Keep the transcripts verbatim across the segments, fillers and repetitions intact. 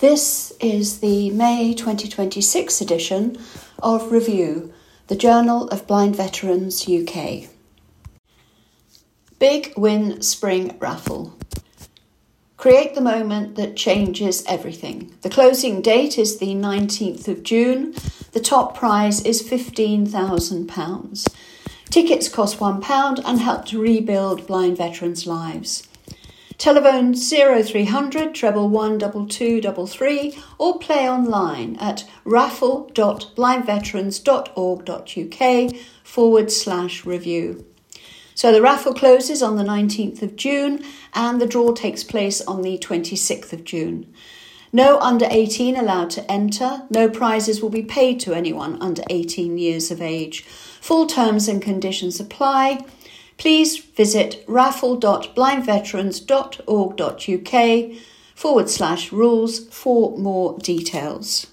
This is the May twenty twenty-six edition of Review, the Journal of Blind Veterans U K. Big Win Spring Raffle. Create the moment that changes everything. The closing date is the nineteenth of June. The top prize is fifteen thousand pounds. Tickets cost one pound and help to rebuild blind veterans' lives. Telephone zero three hundred, treble one, double two, double three or play online at raffle.blindveterans.org.uk forward slash review. So the raffle closes on the nineteenth of June and the draw takes place on the twenty-sixth of June. No under eighteen allowed to enter. No prizes will be paid to anyone under eighteen years of age. Full terms and conditions apply. Please visit raffle.blindveterans.org.uk forward slash rules for more details.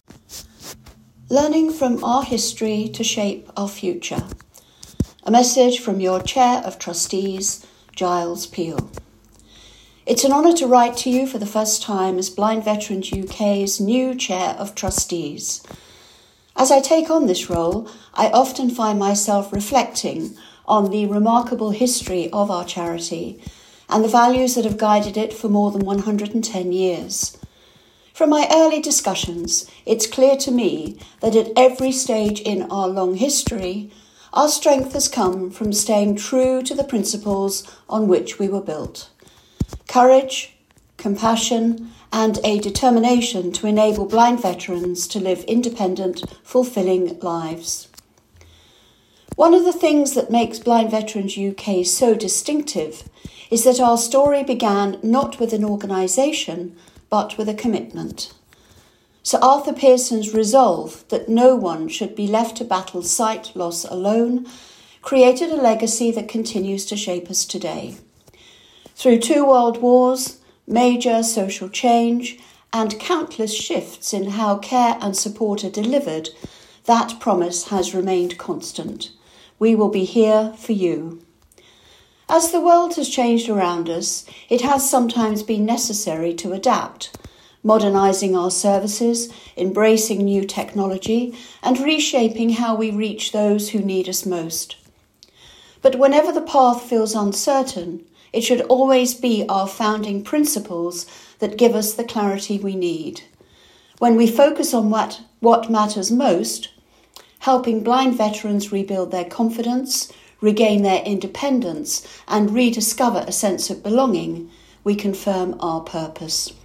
Learning from our history to shape our future. A message from your Chair of Trustees, Giles Peel. It's an honour to write to you for the first time as Blind Veterans U K's new Chair of Trustees. As I take on this role, I often find myself reflecting on the remarkable history of our charity and the values that have guided it for more than one hundred ten years. From my early discussions, it's clear to me that at every stage in our long history, our strength has come from staying true to the principles on which we were built. Courage, compassion, and a determination to enable blind veterans to live independent, fulfilling lives. One of the things that makes Blind Veterans U K so distinctive is that our story began not with an organisation, but with a commitment. Sir Arthur Pearson's resolve that no one should be left to battle sight loss alone created a legacy that continues to shape us today. Through two world wars, major social change, and countless shifts in how care and support are delivered, that promise has remained constant. We will be here for you. As the world has changed around us, it has sometimes been necessary to adapt, modernising our services, embracing new technology, and reshaping how we reach those who need us most. But whenever the path feels uncertain, it should always be our founding principles that give us the clarity we need. When we focus on what, what matters most, helping blind veterans rebuild their confidence, regain their independence, and rediscover a sense of belonging, we confirm our purpose.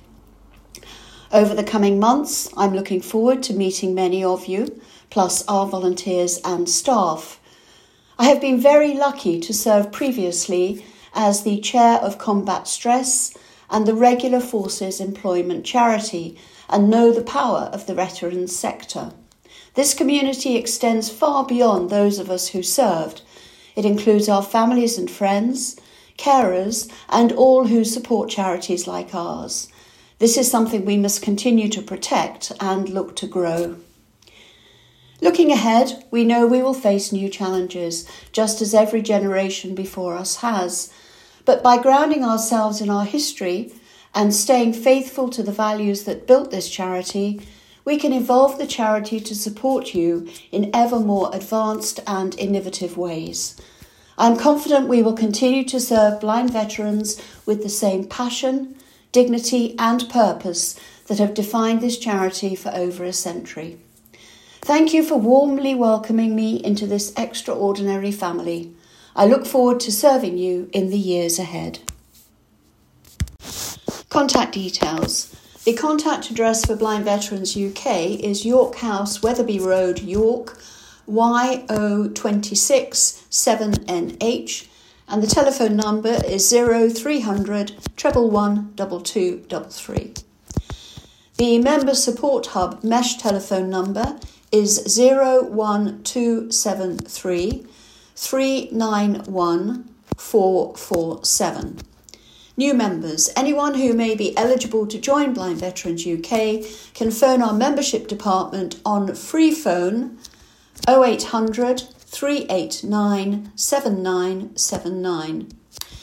Over the coming months, I'm looking forward to meeting many of you, plus our volunteers and staff. I have been very lucky to serve previously as the Chair of Combat Stress and the Regular Forces Employment Charity and know the power of the veterans sector. This community extends far beyond those of us who served. It includes our families and friends, carers, and all who support charities like ours. This is something we must continue to protect and look to grow. Looking ahead, we know we will face new challenges, just as every generation before us has. But by grounding ourselves in our history and staying faithful to the values that built this charity, we can evolve the charity to support you in ever more advanced and innovative ways. I'm confident we will continue to serve blind veterans with the same passion, dignity and purpose that have defined this charity for over a century. Thank you for warmly welcoming me into this extraordinary family. I look forward to serving you in the years ahead. Contact details. The contact address for Blind Veterans U K is York House, Wetherby Road, York, Y O two six seven N H, and the telephone number is zero three hundred, treble one, double two, double three. The Member Support Hub Mesh telephone number is zero one two seven three, three nine one, four four seven. New members, anyone who may be eligible to join Blind Veterans U K can phone our membership department on free phone oh eight hundred, three eight nine, seven nine seven nine.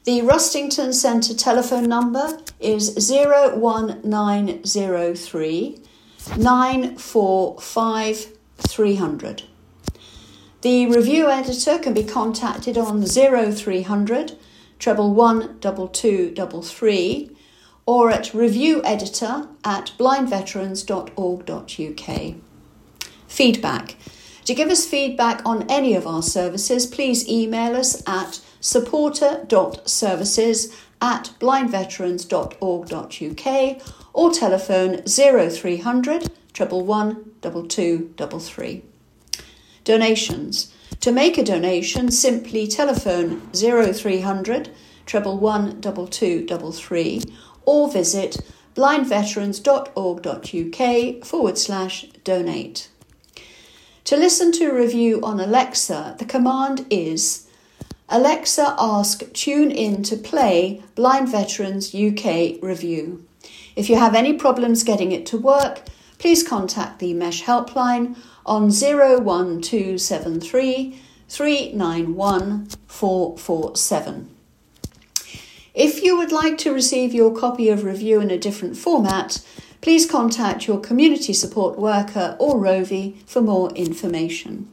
The Rustington Centre telephone number is zero one nine zero three nine four five three hundred. The review editor can be contacted on zero three hundred treble one double two double three or at revieweditor at blindveterans dot org dot uk. Feedback. To give us feedback on any of our services, please email us at supporter dot services at blindveterans dot org dot uk or telephone zero three hundred treble one double two double three. Donations. To make a donation, simply telephone zero three hundred treble one double two double three or visit blindveterans dot org dot uk forward slash donate. To listen to a review on Alexa, the command is Alexa, ask Tune In to play Blind Veterans U K review. If you have any problems getting it to work, please contact the Mesh helpline on zero one two seven three three nine one four four seven. If you would like to receive your copy of review in a different format, please contact your community support worker or Rovi for more information.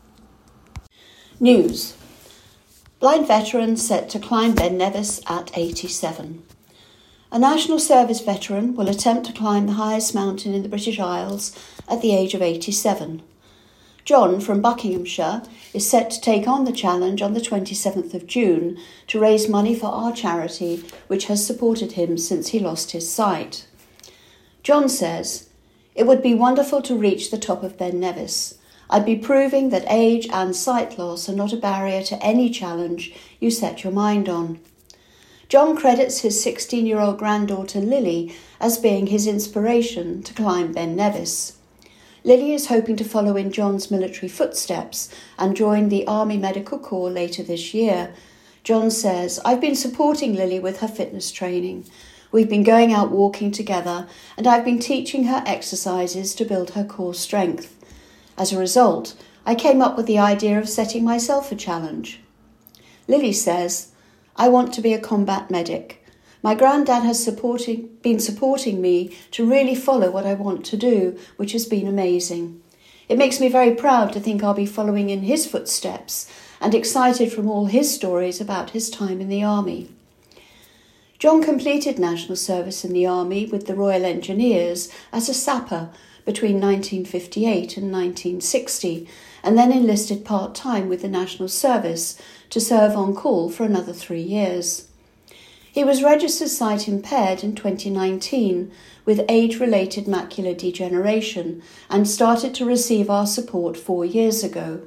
News. Blind veteran set to climb Ben Nevis at eighty-seven. A National Service veteran will attempt to climb the highest mountain in the British Isles at the age of eighty-seven. John from Buckinghamshire is set to take on the challenge on the twenty-seventh of June to raise money for our charity, which has supported him since he lost his sight. John says, "It would be wonderful to reach the top of Ben Nevis. I'd be proving that age and sight loss are not a barrier to any challenge you set your mind on." John credits his sixteen-year-old granddaughter Lily as being his inspiration to climb Ben Nevis. Lily is hoping to follow in John's military footsteps and join the Army Medical Corps later this year. John says, "I've been supporting Lily with her fitness training. We've been going out walking together and I've been teaching her exercises to build her core strength. As a result, I came up with the idea of setting myself a challenge." Lily says, "I want to be a combat medic. My granddad has supporting, been supporting me to really follow what I want to do, which has been amazing. It makes me very proud to think I'll be following in his footsteps and excited from all his stories about his time in the Army." John completed national service in the Army with the Royal Engineers as a sapper between nineteen fifty-eight and nineteen sixty, and then enlisted part-time with the National Service to serve on call for another three years. He was registered sight impaired in twenty nineteen with age-related macular degeneration and started to receive our support four years ago.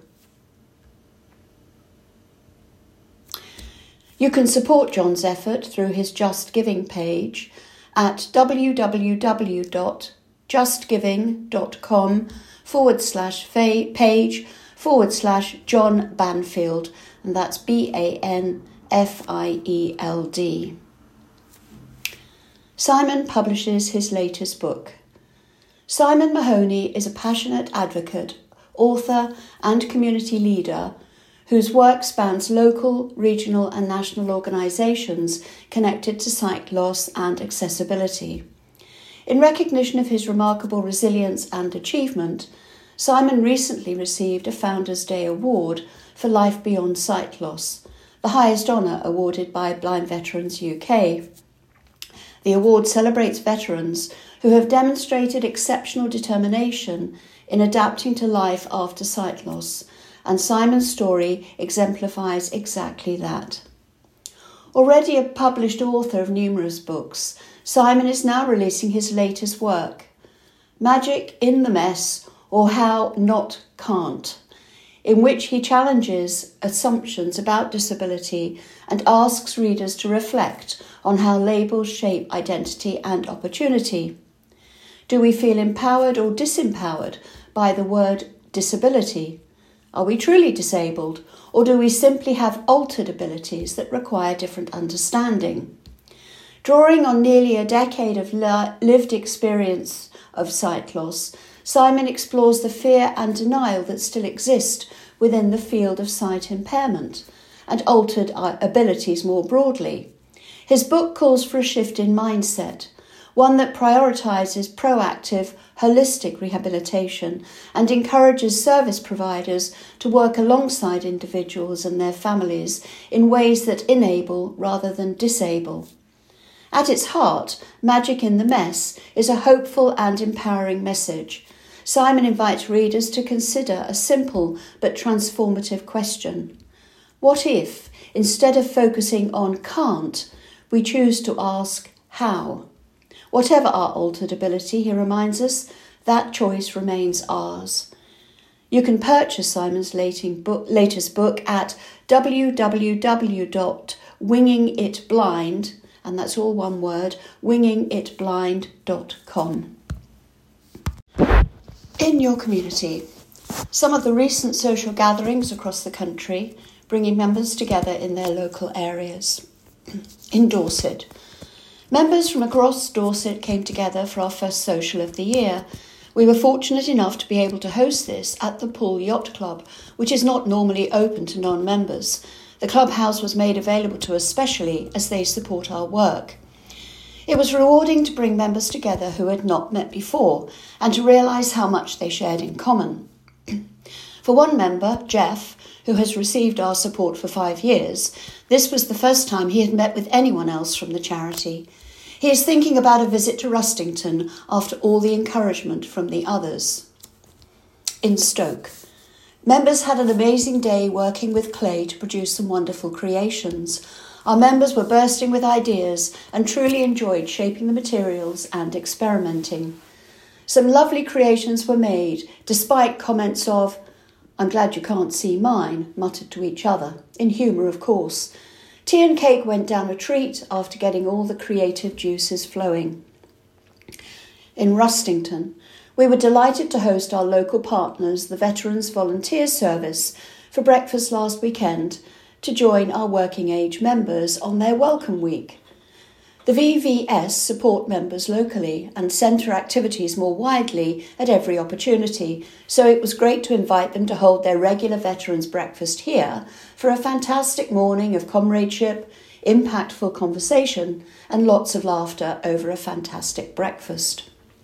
You can support John's effort through his Just Giving page at www.justgiving.com forward slash page forward slash John Banfield, and that's B A N F I E L D. Simon publishes his latest book. Simon Mahoney is a passionate advocate, author and community leader whose work spans local, regional and national organisations connected to sight loss and accessibility. In recognition of his remarkable resilience and achievement, Simon recently received a Founders' Day Award for Life Beyond Sight Loss, the highest honour awarded by Blind Veterans U K. The award celebrates veterans who have demonstrated exceptional determination in adapting to life after sight loss, and Simon's story exemplifies exactly that. Already a published author of numerous books, Simon is now releasing his latest work, Magic in the Mess, or How Not Can't, in which he challenges assumptions about disability and asks readers to reflect on how labels shape identity and opportunity. Do we feel empowered or disempowered by the word disability? Are we truly disabled, or do we simply have altered abilities that require different understanding? Drawing on nearly a decade of lived experience of sight loss, Simon explores the fear and denial that still exist within the field of sight impairment and altered abilities more broadly. His book calls for a shift in mindset, one that prioritises proactive, holistic rehabilitation and encourages service providers to work alongside individuals and their families in ways that enable rather than disable. At its heart, Magic in the Mess is a hopeful and empowering message. Simon invites readers to consider a simple but transformative question. What if, instead of focusing on can't, we choose to ask how? Whatever our altered ability, he reminds us, that choice remains ours. You can purchase Simon's latest book at w w w dot winging it blind, and that's all one word, winging it blind dot com. In your community, some of the recent social gatherings across the country bringing members together in their local areas. In Dorset, members from across Dorset came together for our first social of the year. We were fortunate enough to be able to host this at the Poole Yacht Club, which is not normally open to non-members. The clubhouse was made available to us specially as they support our work. It was rewarding to bring members together who had not met before and to realise how much they shared in common. For one member, Jeff, who has received our support for five years, this was the first time he had met with anyone else from the charity. He is thinking about a visit to Rustington after all the encouragement from the others. In Stoke, members had an amazing day working with clay to produce some wonderful creations. Our members were bursting with ideas and truly enjoyed shaping the materials and experimenting. Some lovely creations were made, despite comments of, "I'm glad you can't see mine," muttered to each other, in humour of course. Tea and cake went down a treat after getting all the creative juices flowing. In Rustington, we were delighted to host our local partners, the Veterans Volunteer Service, for breakfast last weekend to join our working age members on their Welcome Week. The V V S support members locally and centre activities more widely at every opportunity, so it was great to invite them to hold their regular veterans breakfast here for a fantastic morning of comradeship, impactful conversation and lots of laughter over a fantastic breakfast.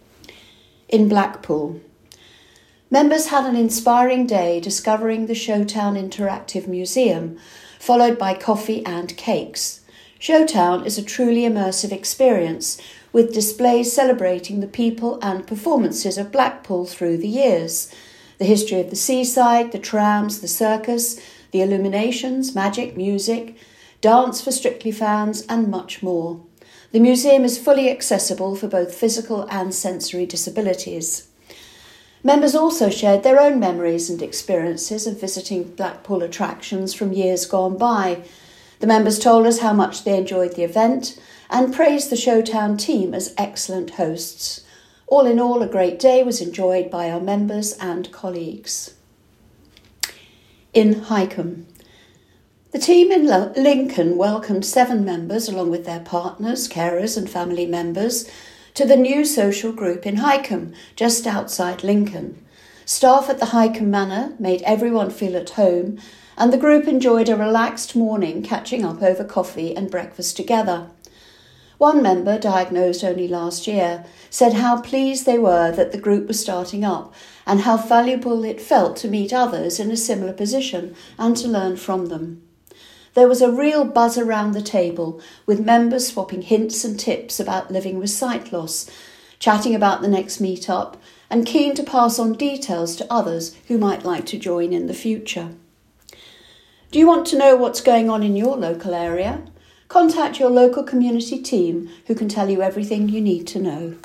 In Blackpool, members had an inspiring day discovering the Showtown Interactive Museum, followed by coffee and cakes. Showtown is a truly immersive experience, with displays celebrating the people and performances of Blackpool through the years. The history of the seaside, the trams, the circus, the illuminations, magic, music, dance for Strictly fans, and much more. The museum is fully accessible for both physical and sensory disabilities. Members also shared their own memories and experiences of visiting Blackpool attractions from years gone by. The members told us how much they enjoyed the event and praised the Showtown team as excellent hosts. All in all, a great day was enjoyed by our members and colleagues. In Highcombe, the team in Lincoln welcomed seven members along with their partners, carers and family members to the new social group in Highcombe, just outside Lincoln. Staff at the Highcombe Manor made everyone feel at home, and the group enjoyed a relaxed morning catching up over coffee and breakfast together. One member, diagnosed only last year, said how pleased they were that the group was starting up and how valuable it felt to meet others in a similar position and to learn from them. There was a real buzz around the table, with members swapping hints and tips about living with sight loss, chatting about the next meet-up, and keen to pass on details to others who might like to join in the future. Do you want to know what's going on in your local area? Contact your local community team who can tell you everything you need to know.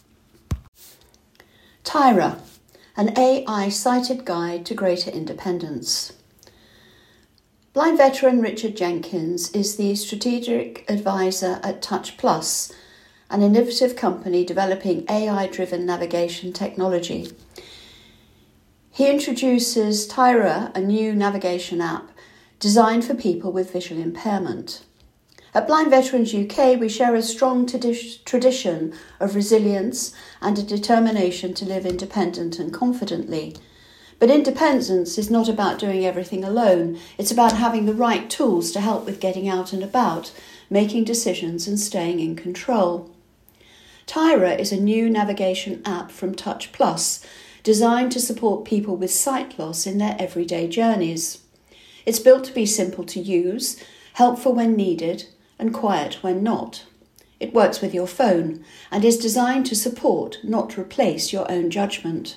Tyra, an A I sighted guide to greater independence. Blind veteran Richard Jenkins is the strategic advisor at Touch Plus, an innovative company developing A I-driven navigation technology. He introduces Tyra, a new navigation app designed for people with visual impairment. At Blind Veterans U K, we share a strong tradi- tradition of resilience and a determination to live independent and confidently. But independence is not about doing everything alone. It's about having the right tools to help with getting out and about, making decisions and staying in control. Tyra is a new navigation app from Touch Plus, designed to support people with sight loss in their everyday journeys. It's built to be simple to use, helpful when needed, and quiet when not. It works with your phone and is designed to support, not replace, your own judgment.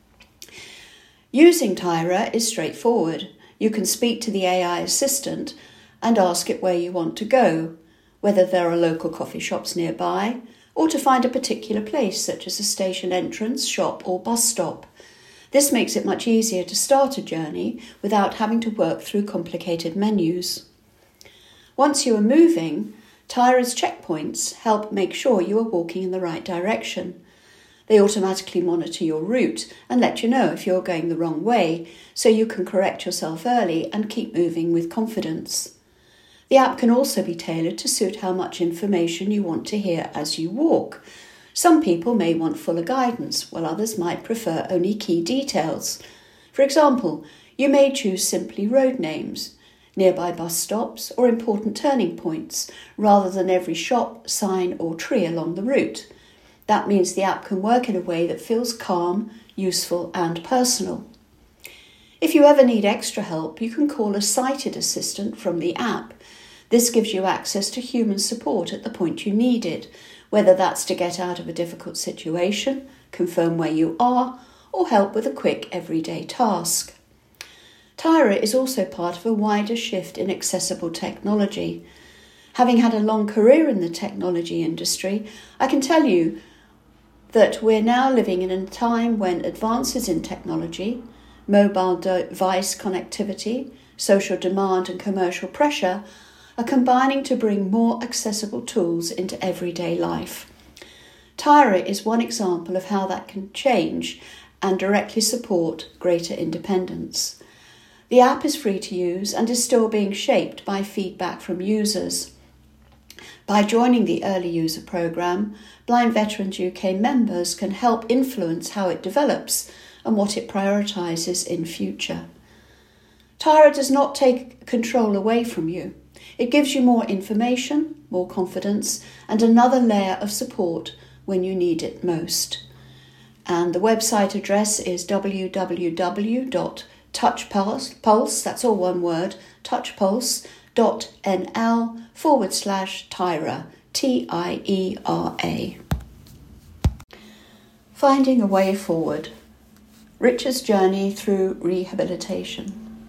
Using Tyra is straightforward. You can speak to the A I assistant and ask it where you want to go, whether there are local coffee shops nearby, or to find a particular place such as a station entrance, shop or bus stop. This makes it much easier to start a journey without having to work through complicated menus. Once you are moving, Tyra's checkpoints help make sure you are walking in the right direction. They automatically monitor your route and let you know if you're going the wrong way, so you can correct yourself early and keep moving with confidence. The app can also be tailored to suit how much information you want to hear as you walk. Some people may want fuller guidance, while others might prefer only key details. For example, you may choose simply road names, nearby bus stops, or important turning points, rather than every shop, sign, or tree along the route. That means the app can work in a way that feels calm, useful, and personal. If you ever need extra help, you can call a sighted assistant from the app. This gives you access to human support at the point you need it, whether that's to get out of a difficult situation, confirm where you are, or help with a quick everyday task. Tyra is also part of a wider shift in accessible technology. Having had a long career in the technology industry, I can tell you that we're now living in a time when advances in technology, mobile device connectivity, social demand and commercial pressure are combining to bring more accessible tools into everyday life. Tyra is one example of how that can change and directly support greater independence. The app is free to use and is still being shaped by feedback from users. By joining the Early User Programme, Blind Veterans U K members can help influence how it develops and what it prioritises in future. Tyra does not take control away from you. It gives you more information, more confidence, and another layer of support when you need it most. And the website address is w w w dot touch pulse, that's all one word, touchpulse dot n l forward slash Tyra, T I E R A. Finding a way forward. Richard's journey through rehabilitation.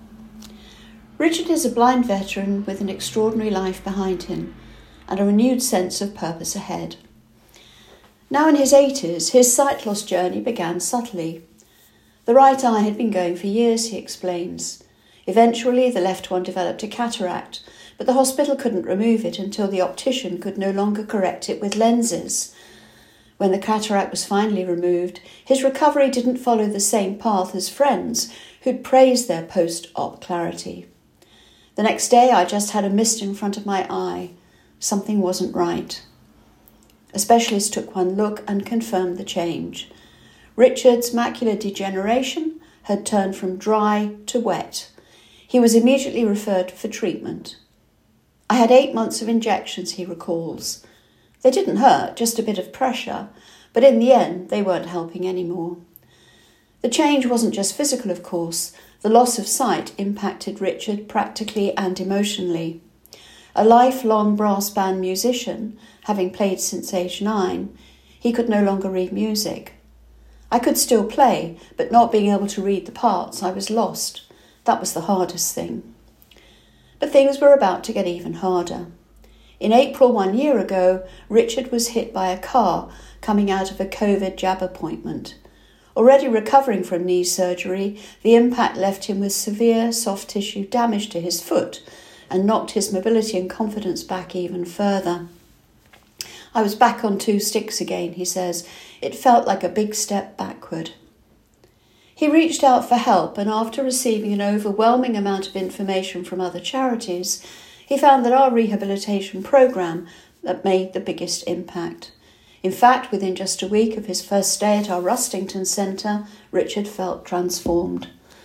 Richard is a blind veteran with an extraordinary life behind him and a renewed sense of purpose ahead. Now in his eighties, his sight loss journey began subtly. The right eye had been going for years, he explains. Eventually, the left one developed a cataract, but the hospital couldn't remove it until the optician could no longer correct it with lenses. When the cataract was finally removed, his recovery didn't follow the same path as friends who'd praised their post-op clarity. The next day, I just had a mist in front of my eye. Something wasn't right. A specialist took one look and confirmed the change. Richard's macular degeneration had turned from dry to wet. He was immediately referred for treatment. I had eight months of injections, he recalls. They didn't hurt, just a bit of pressure, but in the end they weren't helping anymore. The change wasn't just physical, of course. The loss of sight impacted Richard practically and emotionally. A lifelong brass band musician, having played since age nine, he could no longer read music. I could still play, but not being able to read the parts, I was lost. That was the hardest thing. But things were about to get even harder. In April one year ago, Richard was hit by a car coming out of a COVID jab appointment. Already recovering from knee surgery, the impact left him with severe soft tissue damage to his foot and knocked his mobility and confidence back even further. I was back on two sticks again, he says. It felt like a big step backward. He reached out for help, and after receiving an overwhelming amount of information from other charities, he found that our rehabilitation programme that made the biggest impact. In fact, within just a week of his first stay at our Rustington Centre, Richard felt transformed.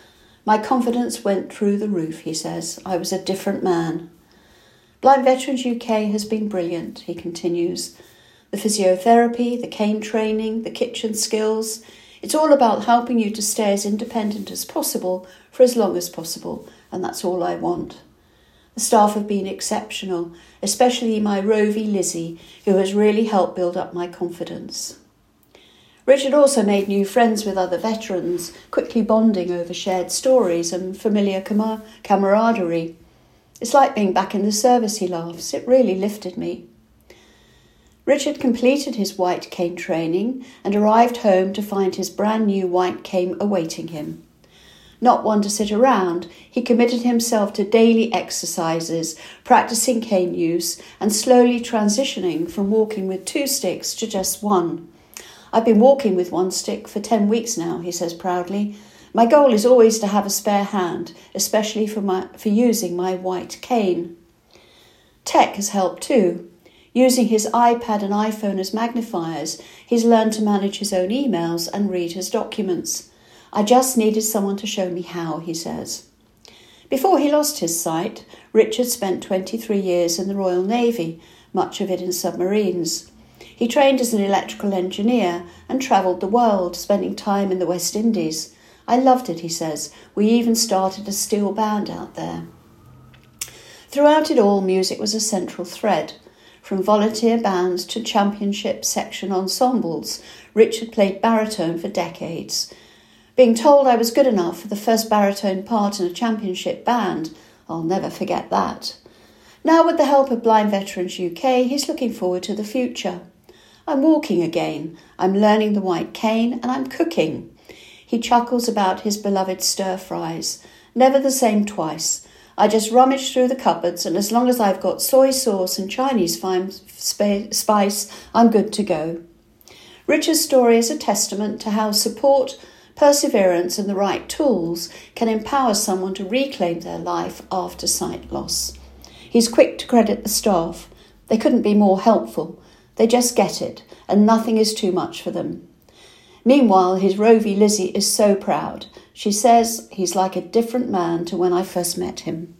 My confidence went through the roof, he says. I was a different man. Blind Veterans U K has been brilliant, he continues. The physiotherapy, the cane training, the kitchen skills. It's all about helping you to stay as independent as possible for as long as possible, and that's all I want. The staff have been exceptional, especially my Rovie Lizzie, who has really helped build up my confidence. Richard also made new friends with other veterans, quickly bonding over shared stories and familiar camar- camaraderie. It's like being back in the service, he laughs. It really lifted me. Richard completed his white cane training and arrived home to find his brand new white cane awaiting him. Not one to sit around, he committed himself to daily exercises, practicing cane use and slowly transitioning from walking with two sticks to just one. I've been walking with one stick for ten weeks now, he says proudly. My goal is always to have a spare hand, especially for, my, for using my white cane. Tech has helped too. Using his iPad and iPhone as magnifiers, he's learned to manage his own emails and read his documents. I just needed someone to show me how, he says. Before he lost his sight, Richard spent twenty-three years in the Royal Navy, much of it in submarines. He trained as an electrical engineer and travelled the world, spending time in the West Indies. I loved it, he says. We even started a steel band out there. Throughout it all, music was a central thread. From volunteer bands to championship section ensembles, Richard played baritone for decades. Being told I was good enough for the first baritone part in a championship band, I'll never forget that. Now, with the help of Blind Veterans U K, he's looking forward to the future. I'm walking again, I'm learning the white cane, and I'm cooking. He chuckles about his beloved stir-fries. Never the same twice. I just rummage through the cupboards, and as long as I've got soy sauce and Chinese fine spice, I'm good to go. Richard's story is a testament to how support, perseverance and the right tools can empower someone to reclaim their life after sight loss. He's quick to credit the staff. They couldn't be more helpful. They just get it, and nothing is too much for them. Meanwhile, his Rovie Lizzie is so proud. She says he's like a different man to when I first met him.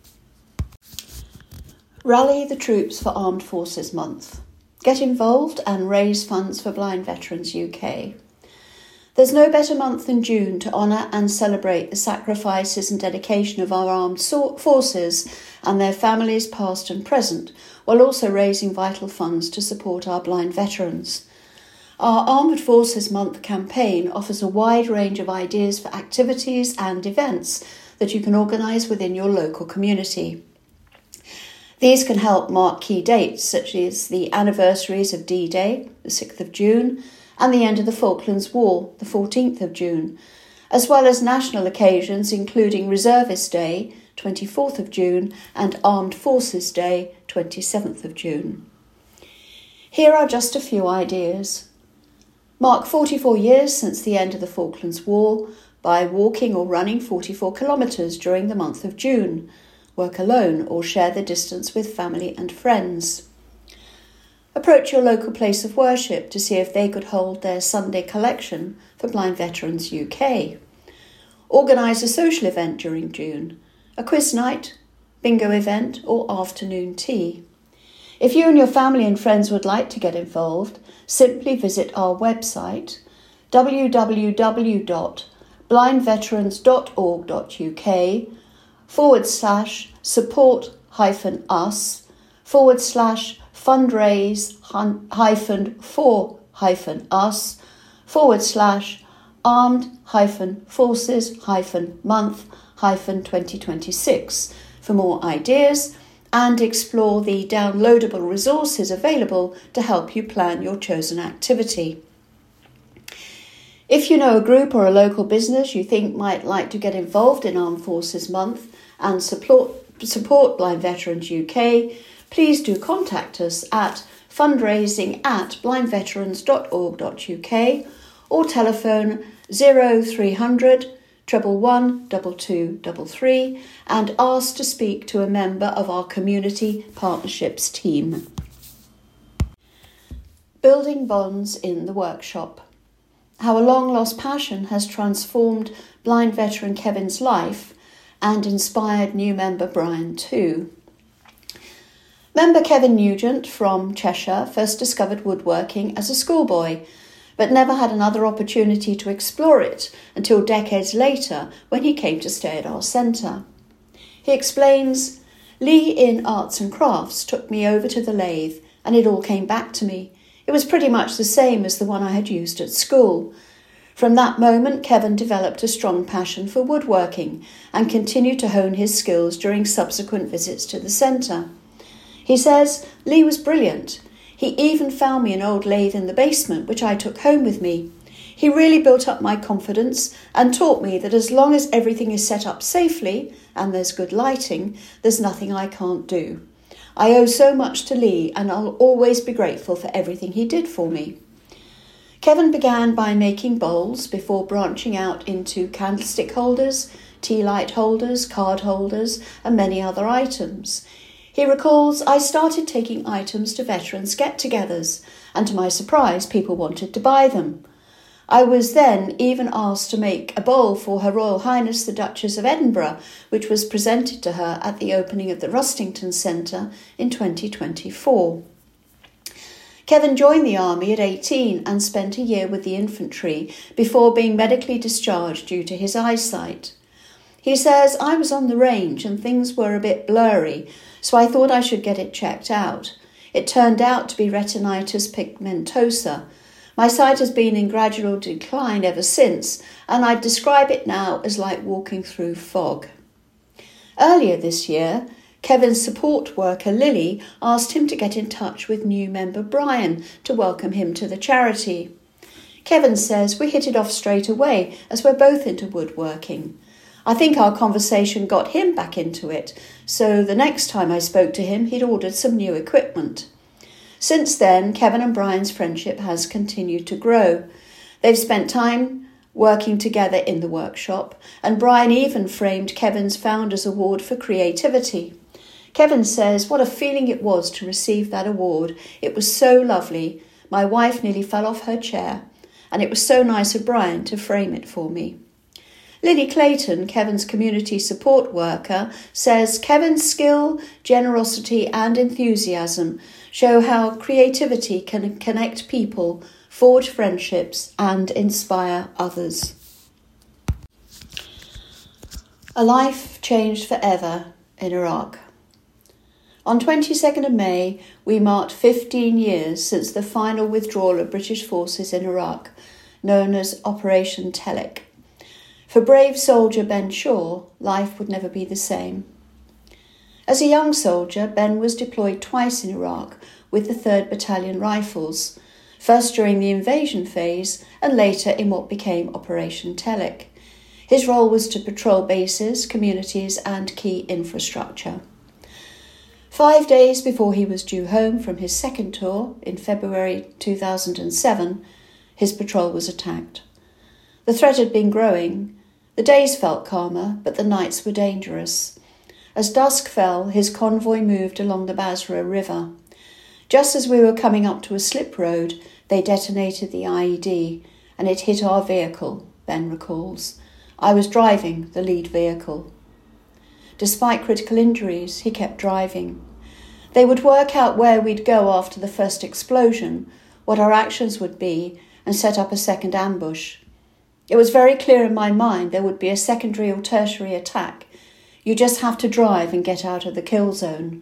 Rally the troops for Armed Forces Month. Get involved and raise funds for Blind Veterans U K. There's no better month than June to honour and celebrate the sacrifices and dedication of our armed forces and their families past and present, while also raising vital funds to support our blind veterans. Our Armed Forces Month campaign offers a wide range of ideas for activities and events that you can organise within your local community. These can help mark key dates such as the anniversaries of D-Day, the sixth of June, and the end of the Falklands War, the fourteenth of June, as well as national occasions including Reservist Day, twenty-fourth of June, and Armed Forces Day, twenty-seventh of June. Here are just a few ideas. Mark forty-four years since the end of the Falklands War by walking or running forty-four kilometres during the month of June. Work alone or share the distance with family and friends. Approach your local place of worship to see if they could hold their Sunday collection for Blind Veterans U K. Organise a social event during June, a quiz night, bingo event or afternoon tea. If you and your family and friends would like to get involved, simply visit our website w w w dot blind veterans dot org dot u k forward slash support hyphen us forward slash fundraise hyphen for hyphen us forward slash armed hyphen forces hyphen month hyphen twenty twenty-six for more ideas and explore the downloadable resources available to help you plan your chosen activity. If you know a group or a local business you think might like to get involved in Armed Forces Month and support, support Blind Veterans U K, please do contact us at fundraising at blind veterans dot org dot u k or telephone zero three hundred one one one two two three three and ask to speak to a member of our Community Partnerships team. Building bonds in the workshop. how a long-lost passion has transformed blind veteran Kevin's life and inspired new member Brian too. Member Kevin Nugent from Cheshire first discovered woodworking as a schoolboy, but never had another opportunity to explore it until decades later when he came to stay at our centre. He explains, "Lee in Arts and Crafts took me over to the lathe and it all came back to me. It was pretty much the same as the one I had used at school. From that moment, Kevin developed a strong passion for woodworking and continued to hone his skills during subsequent visits to the centre. He says, Lee was brilliant. He even found me an old lathe in the basement, which I took home with me. He really built up my confidence and taught me that as long as everything is set up safely and there's good lighting, there's nothing I can't do. I owe so much to Lee and I'll always be grateful for everything he did for me." Kevin began by making bowls before branching out into candlestick holders, tea light holders, card holders, and many other items. He recalls, "I started taking items to veterans get-togethers, and to my surprise, people wanted to buy them. I was then even asked to make a bowl for Her Royal Highness the Duchess of Edinburgh, which was presented to her at the opening of the Rustington Centre in twenty twenty-four. Kevin joined the army at eighteen and spent a year with the infantry before being medically discharged due to his eyesight. He says, "I was on the range and things were a bit blurry, so I thought I should get it checked out. It turned out to be retinitis pigmentosa. My sight has been in gradual decline ever since, and I'd describe it now as like walking through fog." Earlier this year, Kevin's support worker Lily asked him to get in touch with new member Brian to welcome him to the charity. Kevin says, "We hit it off straight away as we're both into woodworking. I think our conversation got him back into it, so the next time I spoke to him, he'd ordered some new equipment." Since then, Kevin and Brian's friendship has continued to grow. They've spent time working together in the workshop, and Brian even framed Kevin's Founders Award for creativity. Kevin says, "What a feeling it was to receive that award. It was so lovely. My wife nearly fell off her chair, and it was so nice of Brian to frame it for me." Lily Clayton, Kevin's community support worker, says Kevin's skill, generosity and enthusiasm show how creativity can connect people, forge friendships and inspire others. A life changed forever in Iraq. On twenty-second of May, we marked fifteen years since the final withdrawal of British forces in Iraq, known as Operation Telek. For brave soldier Ben Shaw, life would never be the same. As a young soldier, Ben was deployed twice in Iraq with the third Battalion Rifles, first during the invasion phase and later in what became Operation Telek. His role was to patrol bases, communities and key infrastructure. Five days before he was due home from his second tour in February two thousand seven, his patrol was attacked. The threat had been growing. The days felt calmer, but the nights were dangerous. As dusk fell, his convoy moved along the Basra River. Just as we were coming up to a slip road, they detonated the I E D, and it hit our vehicle, Ben recalls. I was driving the lead vehicle. Despite critical injuries, he kept driving. They would work out where we'd go after the first explosion, what our actions would be, and set up a second ambush. It was very clear in my mind there would be a secondary or tertiary attack. You just have to drive and get out of the kill zone.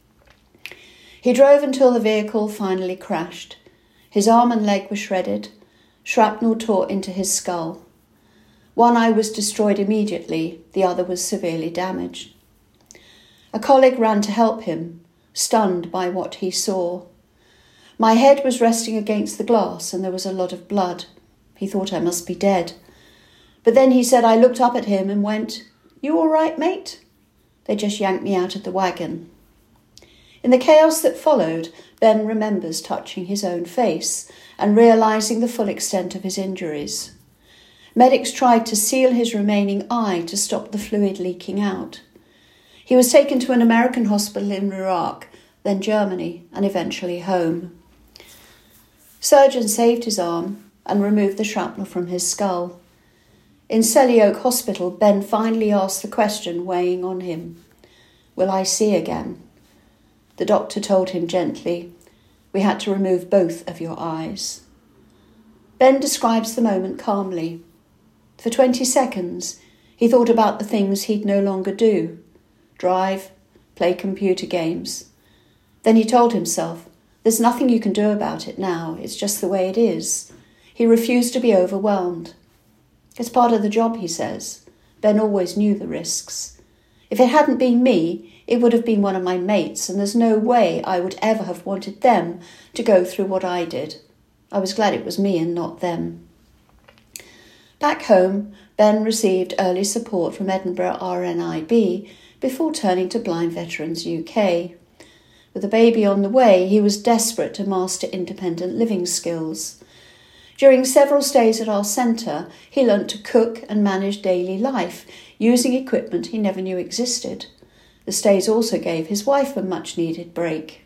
He drove until the vehicle finally crashed. His arm and leg were shredded. Shrapnel tore into his skull. One eye was destroyed immediately, the other was severely damaged. A colleague ran to help him, stunned by what he saw. My head was resting against the glass and there was a lot of blood. He thought I must be dead. But then he said I looked up at him and went, "You all right, mate?" They just yanked me out of the wagon. In the chaos that followed, Ben remembers touching his own face and realising the full extent of his injuries. Medics tried to seal his remaining eye to stop the fluid leaking out. He was taken to an American hospital in Iraq, then Germany, and eventually home. Surgeons saved his arm, and removed the shrapnel from his skull. In Selly Oak Hospital, Ben finally asked the question weighing on him. "Will I see again?" The doctor told him gently, "We had to remove both of your eyes." Ben describes the moment calmly. For twenty seconds, he thought about the things he'd no longer do. Drive, play computer games. Then he told himself, there's nothing you can do about it now, it's just the way it is. He refused to be overwhelmed. It's part of the job, he says. Ben always knew the risks. If it hadn't been me, it would have been one of my mates, and there's no way I would ever have wanted them to go through what I did. I was glad it was me and not them. Back home, Ben received early support from Edinburgh R N I B before turning to Blind Veterans U K. With a baby on the way, he was desperate to master independent living skills. During several stays at our centre, he learnt to cook and manage daily life, using equipment he never knew existed. The stays also gave his wife a much-needed break.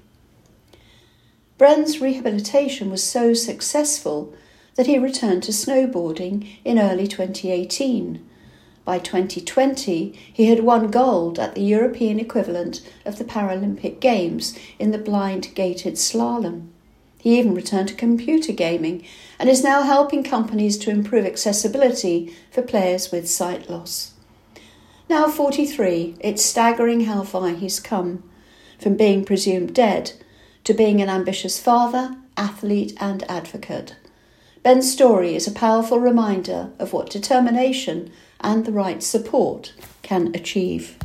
Ben's rehabilitation was so successful that he returned to snowboarding in early twenty eighteen. By twenty twenty, he had won gold at the European equivalent of the Paralympic Games in the blind gated slalom. He even returned to computer gaming and is now helping companies to improve accessibility for players with sight loss. Now forty-three, it's staggering how far he's come, from being presumed dead to being an ambitious father, athlete and advocate. Ben's story is a powerful reminder of what determination and the right support can achieve.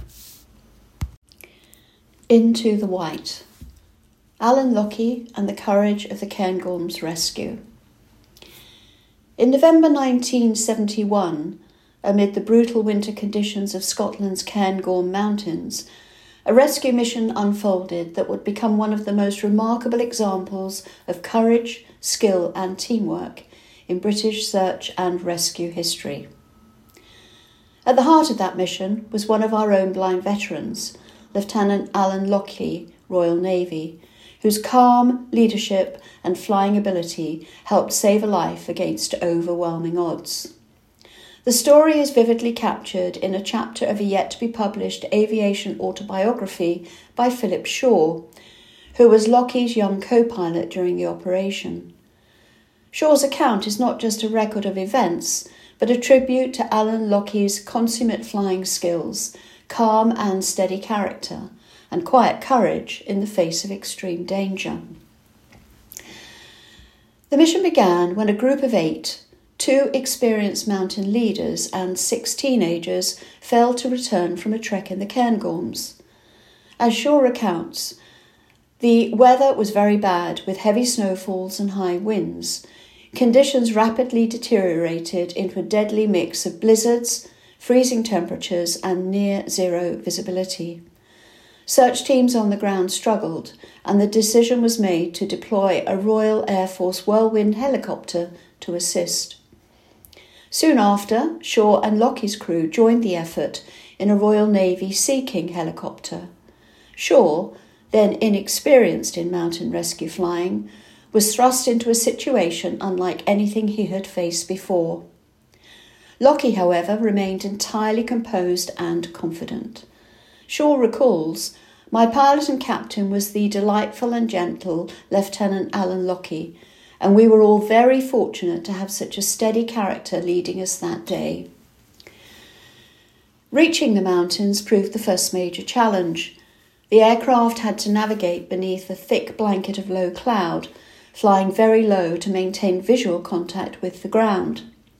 Into the White. Alan Lockie and the Courage of the Cairngorms Rescue. In November nineteen seventy-one, amid the brutal winter conditions of Scotland's Cairngorm Mountains, a rescue mission unfolded that would become one of the most remarkable examples of courage, skill and teamwork in British search and rescue history. At the heart of that mission was one of our own blind veterans, Lieutenant Alan Lockie, Royal Navy, whose calm leadership and flying ability helped save a life against overwhelming odds. The story is vividly captured in a chapter of a yet-to-be-published aviation autobiography by Philip Shaw, who was Lockie's young co-pilot during the operation. Shaw's account is not just a record of events, but a tribute to Alan Lockie's consummate flying skills, calm and steady character, and quiet courage in the face of extreme danger. The mission began when a group of eight, two experienced mountain leaders and six teenagers, failed to return from a trek in the Cairngorms. As Shaw recounts, the weather was very bad with heavy snowfalls and high winds. Conditions rapidly deteriorated into a deadly mix of blizzards, freezing temperatures and near zero visibility. Search teams on the ground struggled, and the decision was made to deploy a Royal Air Force Whirlwind helicopter to assist. Soon after, Shaw and Lockie's crew joined the effort in a Royal Navy Sea King helicopter. Shaw, then inexperienced in mountain rescue flying, was thrust into a situation unlike anything he had faced before. Lockie, however, remained entirely composed and confident. Shaw recalls, "My pilot and captain was the delightful and gentle Lieutenant Alan Lockie, and we were all very fortunate to have such a steady character leading us that day." Reaching the mountains proved the first major challenge. The aircraft had to navigate beneath a thick blanket of low cloud, flying very low to maintain visual contact with the ground.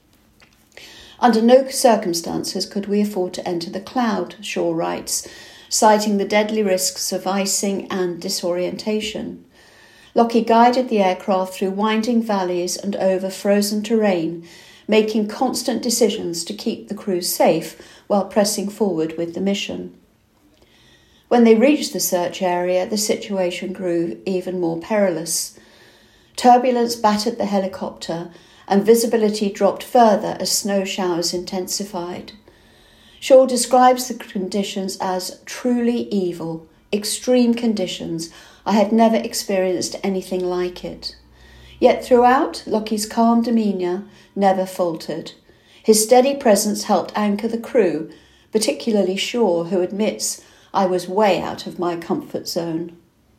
Under no circumstances could we afford to enter the cloud, Shaw writes, citing the deadly risks of icing and disorientation. Lockie guided the aircraft through winding valleys and over frozen terrain, making constant decisions to keep the crew safe while pressing forward with the mission. When they reached the search area, the situation grew even more perilous. Turbulence battered the helicopter, and visibility dropped further as snow showers intensified. Shaw describes the conditions as truly evil, extreme conditions. I had never experienced anything like it. Yet throughout, Lockie's calm demeanour never faltered. His steady presence helped anchor the crew, particularly Shaw, who admits, "I was way out of my comfort zone."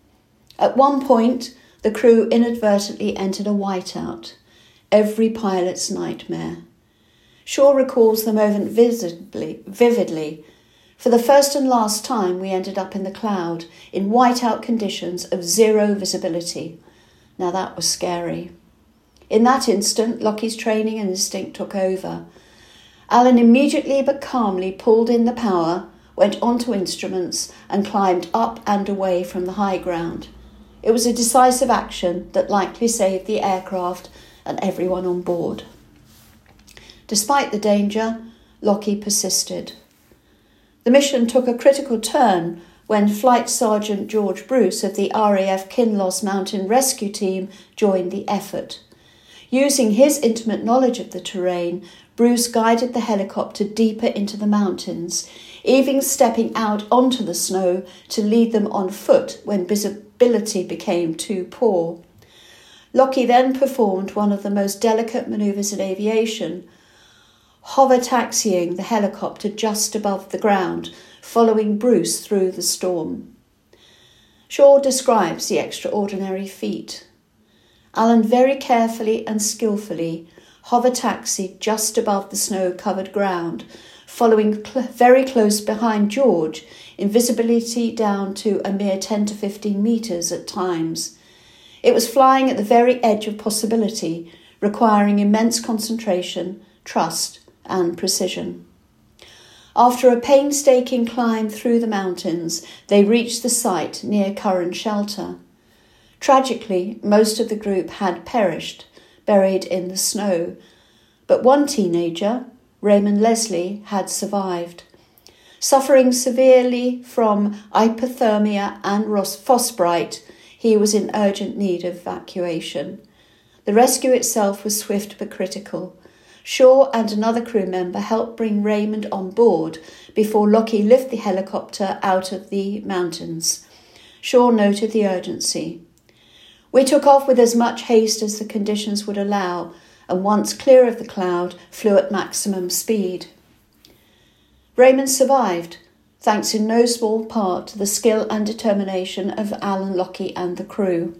At one point, the crew inadvertently entered a whiteout, every pilot's nightmare. Shaw recalls the moment visibly, vividly. "For the first and last time, we ended up in the cloud, in whiteout conditions of zero visibility. Now that was scary." In that instant, Lockie's training and instinct took over. Alan immediately but calmly pulled in the power, went onto instruments, and climbed up and away from the high ground. It was a decisive action that likely saved the aircraft and everyone on board. Despite the danger, Lockie persisted. The mission took a critical turn when Flight Sergeant George Bruce of the R A F Kinloss Mountain Rescue Team joined the effort. Using his intimate knowledge of the terrain, Bruce guided the helicopter deeper into the mountains, even stepping out onto the snow to lead them on foot when visibility became too poor. Lockie then performed one of the most delicate manoeuvres in aviation, hover taxiing the helicopter just above the ground, following Bruce through the storm. Shaw describes the extraordinary feat. Alan very carefully and skillfully hover taxied just above the snow-covered ground, following cl- very close behind George, in visibility down to a mere ten to fifteen metres at times. It was flying at the very edge of possibility, requiring immense concentration, trust and precision. After a painstaking climb through the mountains, they reached the site near Curran Shelter. Tragically, most of the group had perished, buried in the snow, but one teenager, Raymond Leslie, had survived. Suffering severely from hypothermia and frostbite, he was in urgent need of evacuation. The rescue itself was swift but critical. Shaw and another crew member helped bring Raymond on board before Lockie lifted the helicopter out of the mountains. Shaw noted the urgency. "We took off with as much haste as the conditions would allow, and once clear of the cloud, flew at maximum speed." Raymond survived, thanks in no small part to the skill and determination of Alan Lockie and the crew.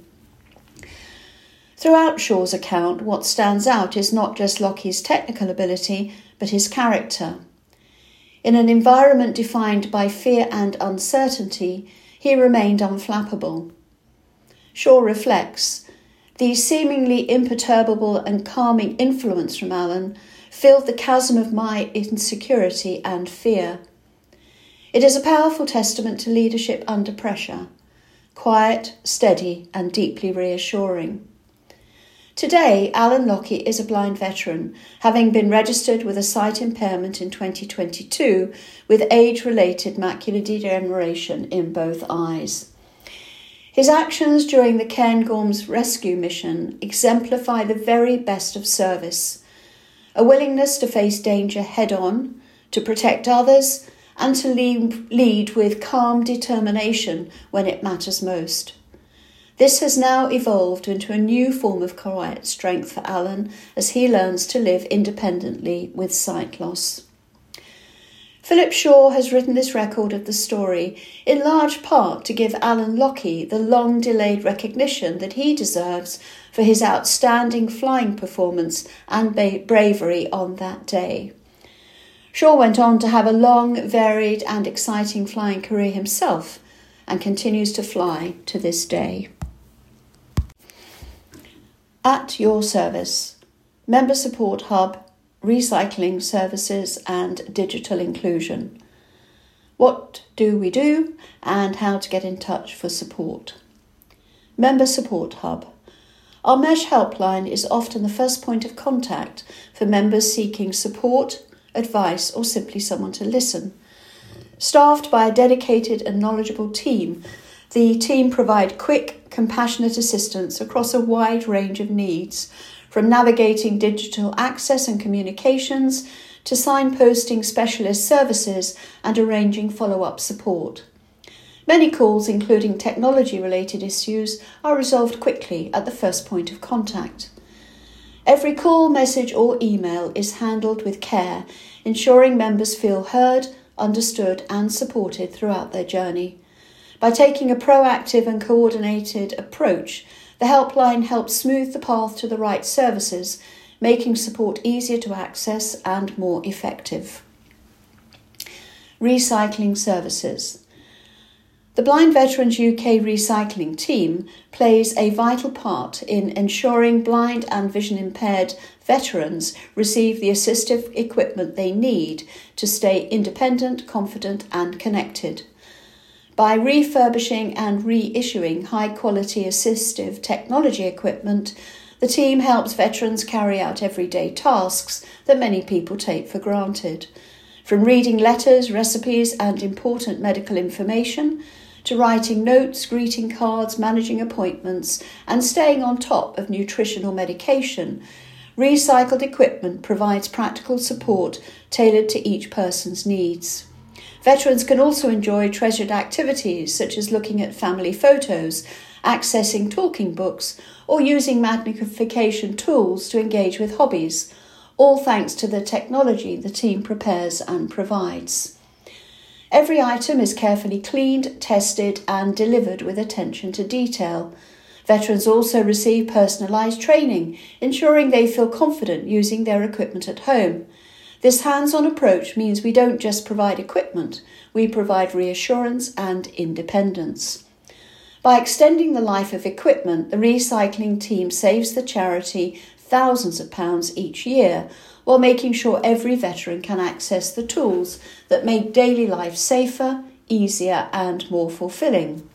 Throughout Shaw's account, what stands out is not just Lockie's technical ability, but his character. In an environment defined by fear and uncertainty, he remained unflappable. Shaw reflects, "The seemingly imperturbable and calming influence from Alan filled the chasm of my insecurity and fear." It is a powerful testament to leadership under pressure, quiet, steady, and deeply reassuring. Today, Alan Lockie is a blind veteran, having been registered with a sight impairment in twenty twenty-two with age-related macular degeneration in both eyes. His actions during the Cairngorms rescue mission exemplify the very best of service, a willingness to face danger head-on, to protect others, and to lead, lead with calm determination when it matters most. This has now evolved into a new form of quiet strength for Alan as he learns to live independently with sight loss. Philip Shaw has written this record of the story in large part to give Alan Lockie the long-delayed recognition that he deserves for his outstanding flying performance and ba- bravery on that day. Shaw went on to have a long, varied and exciting flying career himself and continues to fly to this day. At your service, Member Support Hub, Recycling Services and Digital Inclusion. What do we do and how to get in touch for support? Member Support Hub. Our MESH helpline is often the first point of contact for members seeking support, advice or simply someone to listen. Staffed by a dedicated and knowledgeable team, the team provide quick, compassionate assistance across a wide range of needs, from navigating digital access and communications to signposting specialist services and arranging follow-up support. Many calls, including technology-related issues, are resolved quickly at the first point of contact. Every call, message or email is handled with care, ensuring members feel heard, understood and supported throughout their journey. By taking a proactive and coordinated approach, the helpline helps smooth the path to the right services, making support easier to access and more effective. Recycling services. The Blind Veterans U K recycling team plays a vital part in ensuring blind and vision impaired veterans receive the assistive equipment they need to stay independent, confident and connected. By refurbishing and reissuing high-quality assistive technology equipment, the team helps veterans carry out everyday tasks that many people take for granted. From reading letters, recipes and important medical information, to writing notes, greeting cards, managing appointments, and staying on top of nutritional medication, recycled equipment provides practical support tailored to each person's needs. Veterans can also enjoy treasured activities such as looking at family photos, accessing talking books, or using magnification tools to engage with hobbies, all thanks to the technology the team prepares and provides. Every item is carefully cleaned, tested and delivered with attention to detail. Veterans also receive personalised training, ensuring they feel confident using their equipment at home. This hands-on approach means we don't just provide equipment, we provide reassurance and independence. By extending the life of equipment, the recycling team saves the charity thousands of pounds each year, while making sure every veteran can access the tools that make daily life safer, easier and more fulfilling.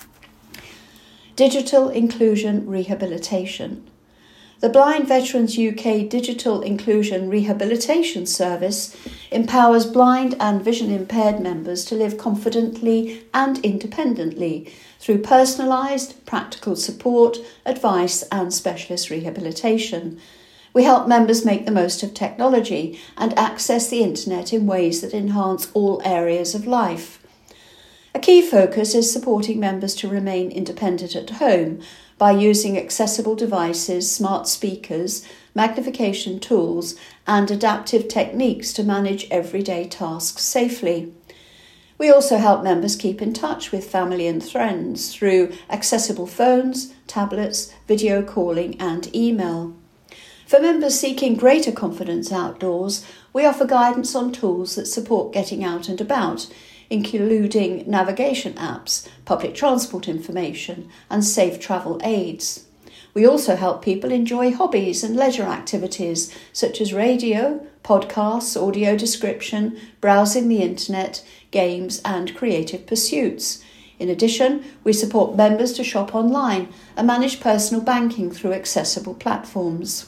Digital Inclusion Rehabilitation. The Blind Veterans U K Digital Inclusion Rehabilitation Service empowers blind and vision impaired members to live confidently and independently through personalised, practical support, advice and specialist rehabilitation. We help members make the most of technology and access the internet in ways that enhance all areas of life. A key focus is supporting members to remain independent at home by using accessible devices, smart speakers, magnification tools, and adaptive techniques to manage everyday tasks safely. We also help members keep in touch with family and friends through accessible phones, tablets, video calling, and email. For members seeking greater confidence outdoors, we offer guidance on tools that support getting out and about, including navigation apps, public transport information, and safe travel aids. We also help people enjoy hobbies and leisure activities such as radio, podcasts, audio description, browsing the internet, games, and creative pursuits. In addition, we support members to shop online and manage personal banking through accessible platforms.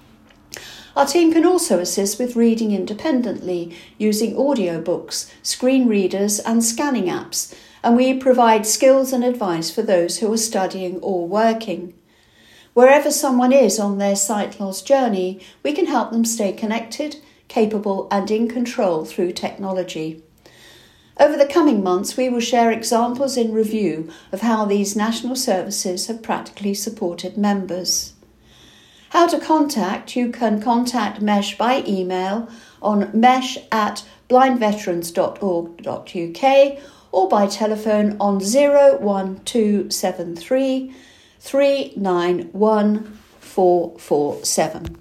Our team can also assist with reading independently using audiobooks, screen readers and scanning apps, and we provide skills and advice for those who are studying or working. Wherever someone is on their sight loss journey, we can help them stay connected, capable and in control through technology. Over the coming months, we will share examples in review of how these national services have practically supported members. How to contact? You can contact MESH by email on mesh at blindveterans dot org dot U K or by telephone on zero one two seven three, three nine one, four four seven.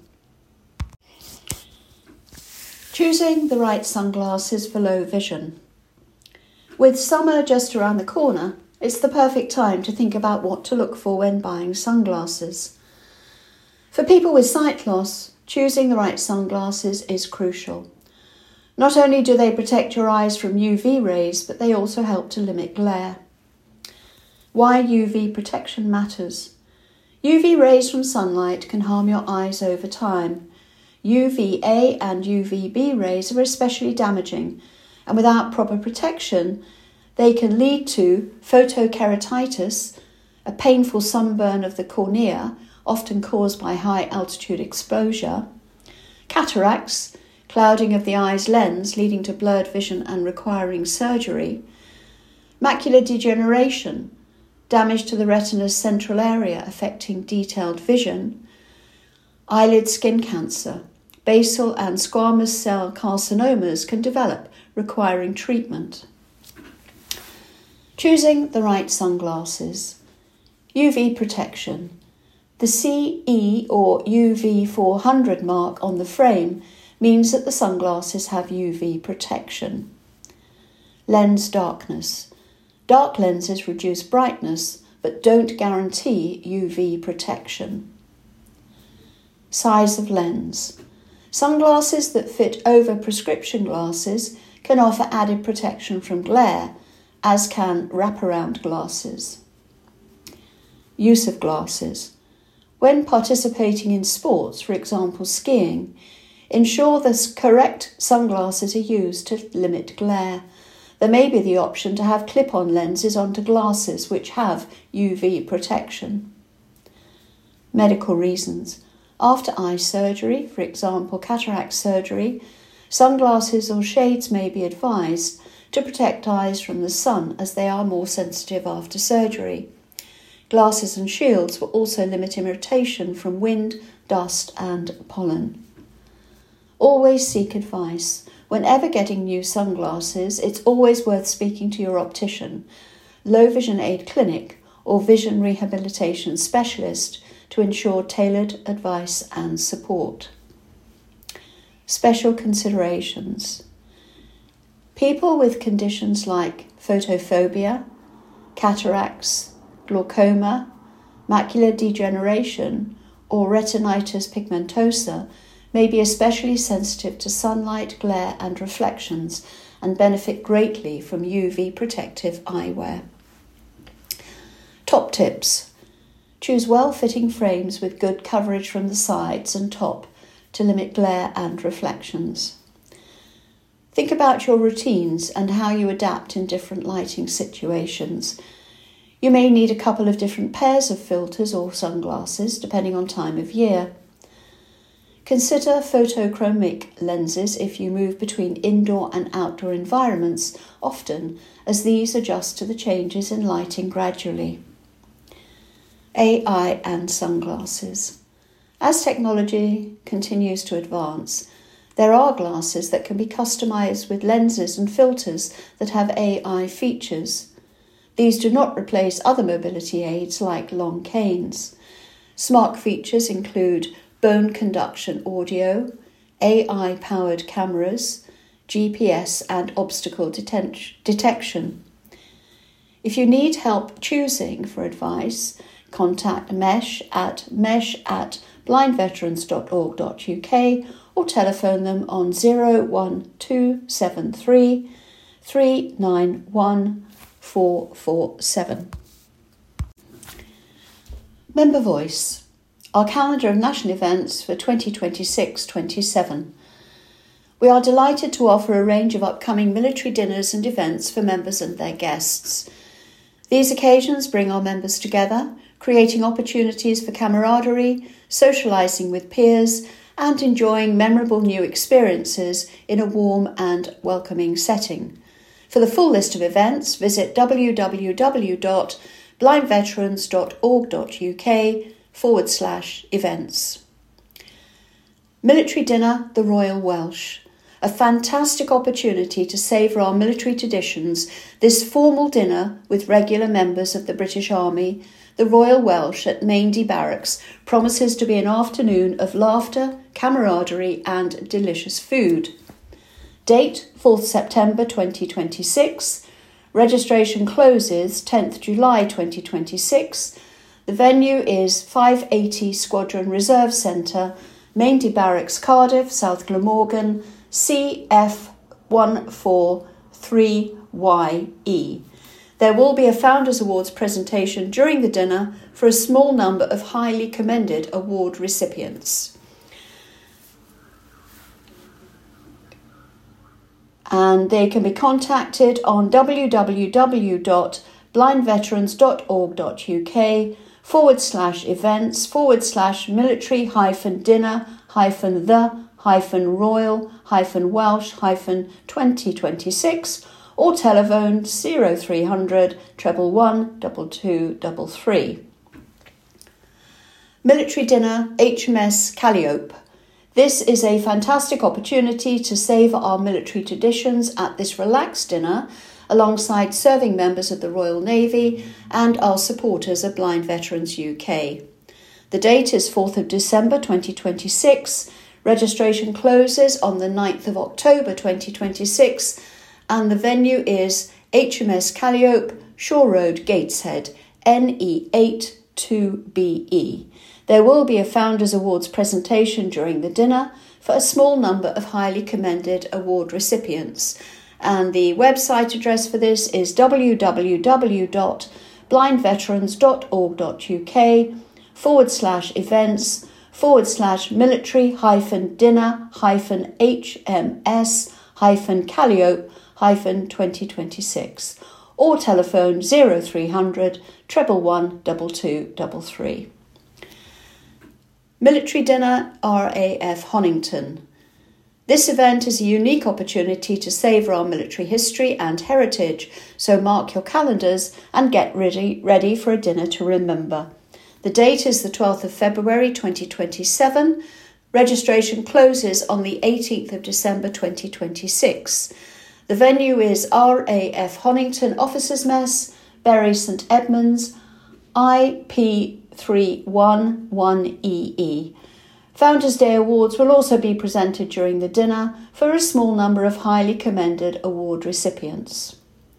Choosing the right sunglasses for low vision. With summer just around the corner, it's the perfect time to think about what to look for when buying sunglasses. For people with sight loss, choosing the right sunglasses is crucial. Not only do they protect your eyes from U V rays, but they also help to limit glare. Why U V protection matters. U V rays from sunlight can harm your eyes over time. U V A and U V B rays are especially damaging, and without proper protection, they can lead to photokeratitis, a painful sunburn of the cornea, often caused by high altitude exposure, cataracts, clouding of the eye's lens leading to blurred vision and requiring surgery, Macular degeneration, damage to the retina's central area affecting detailed vision. Eyelid skin cancer, basal and squamous cell carcinomas can develop, requiring treatment. Choosing the right sunglasses. U V protection. The C E or U V four hundred mark on the frame means that the sunglasses have U V protection. Lens darkness. Dark lenses reduce brightness but don't guarantee U V protection. Size of lens. Sunglasses that fit over prescription glasses can offer added protection from glare, as can wraparound glasses. Use of glasses. When participating in sports, for example skiing, ensure the correct sunglasses are used to limit glare. There may be the option to have clip-on lenses onto glasses which have U V protection. Medical reasons. After eye surgery, for example cataract surgery, sunglasses or shades may be advised to protect eyes from the sun as they are more sensitive after surgery. Glasses and shields will also limit irritation from wind, dust and pollen. Always seek advice. Whenever getting new sunglasses, it's always worth speaking to your optician, low vision aid clinic or vision rehabilitation specialist to ensure tailored advice and support. Special considerations. People with conditions like photophobia, cataracts, glaucoma, macular degeneration, or retinitis pigmentosa may be especially sensitive to sunlight, glare and reflections and benefit greatly from U V protective eyewear. Top tips. Choose well-fitting frames with good coverage from the sides and top to limit glare and reflections. Think about your routines and how you adapt in different lighting situations. You may need a couple of different pairs of filters or sunglasses, depending on time of year. Consider photochromic lenses if you move between indoor and outdoor environments often, as these adjust to the changes in lighting gradually. A I and sunglasses. As technology continues to advance, there are glasses that can be customized with lenses and filters that have A I features. These do not replace other mobility aids like long canes. Smart features include bone conduction audio, A I-powered cameras, G P S and obstacle deten- detection. If you need help choosing for advice, contact Mesh at mesh at blindveterans dot org dot U K or telephone them on zero one two seven three three nine one four four seven. Member Voice. Our calendar of national events for twenty twenty-six twenty-seven. We are delighted to offer a range of upcoming military dinners and events for members and their guests. These occasions bring our members together, creating opportunities for camaraderie, socialising with peers, and enjoying memorable new experiences in a warm and welcoming setting. For the full list of events, visit w w w dot blindveterans dot org dot U K forward slash events. Military Dinner, the Royal Welsh. A fantastic opportunity to savour our military traditions, this formal dinner with regular members of the British Army, the Royal Welsh at Maindee Barracks, promises to be an afternoon of laughter, camaraderie and delicious food. Date, fourth September twenty twenty-six. Registration closes tenth July twenty twenty-six. The venue is five eighty Squadron Reserve Centre, Maindee Barracks, Cardiff, South Glamorgan, C F one four three Y E. There will be a Founders Awards presentation during the dinner for a small number of highly commended award recipients. And they can be contacted on w w w dot blindveterans dot org dot U K forward slash events forward slash military hyphen dinner hyphen the hyphen royal hyphen Welsh hyphen twenty twenty-six or telephone zero three hundred, one one one, two two three three. Military Dinner, H M S Calliope. This is a fantastic opportunity to savour our military traditions at this relaxed dinner alongside serving members of the Royal Navy and our supporters at Blind Veterans U K. The date is fourth of December twenty twenty-six. Registration closes on the ninth of October twenty twenty-six and the venue is H M S Calliope, Shore Road, Gateshead, N E eight two B E. There will be a Founders Awards presentation during the dinner for a small number of highly commended award recipients. And the website address for this is w w w dot blind veterans dot org dot u k forward slash events forward slash military hyphen dinner hyphen H M S hyphen Calliope hyphen twenty twenty-six or telephone zero three hundred, one one one, two two three three. Military Dinner R A F Honington. This event is a unique opportunity to savour our military history and heritage, so mark your calendars and get ready, ready for a dinner to remember. The date is the twelfth of February twenty twenty-seven. Registration closes on the eighteenth of December twenty twenty-six. The venue is R A F Honington Officers Mess, Bury St Edmunds, I P three one one E E. Founders Day Awards will also be presented during the dinner for a small number of highly commended award recipients.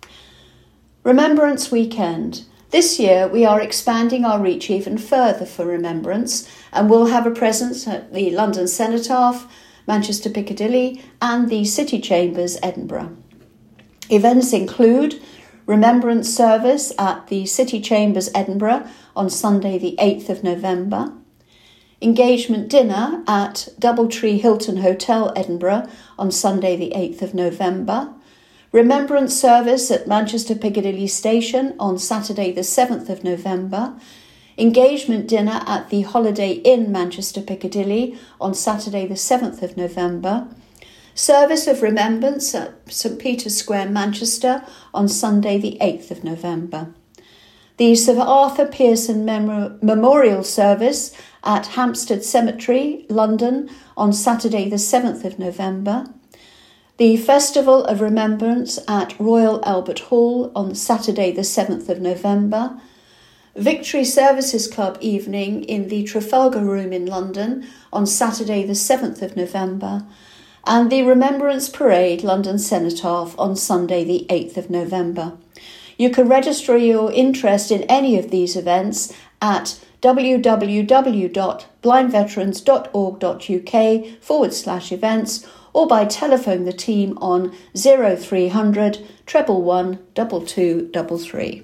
Remembrance Weekend. This year we are expanding our reach even further for Remembrance and will have a presence at the London Cenotaph, Manchester Piccadilly and the City Chambers, Edinburgh. Events include Remembrance Service at the City Chambers, Edinburgh on Sunday the eighth of November, Engagement Dinner at Doubletree Hilton Hotel, Edinburgh on Sunday the eighth of November, Remembrance Service at Manchester Piccadilly Station on Saturday the seventh of November, Engagement Dinner at the Holiday Inn, Manchester Piccadilly on Saturday the seventh of November, Service of Remembrance at St Peter's Square, Manchester on Sunday the eighth of November. The Sir Arthur Pearson Mem- Memorial Service at Hampstead Cemetery, London on Saturday the seventh of November. The Festival of Remembrance at Royal Albert Hall on Saturday the seventh of November. Victory Services Club evening in the Trafalgar Room in London on Saturday the seventh of November. And the Remembrance Parade, London Cenotaph, on Sunday the eighth of November. You can register your interest in any of these events at w w w dot blind veterans dot org dot u k forward slash events or by telephone the team on zero three hundred, one one one, two two three three.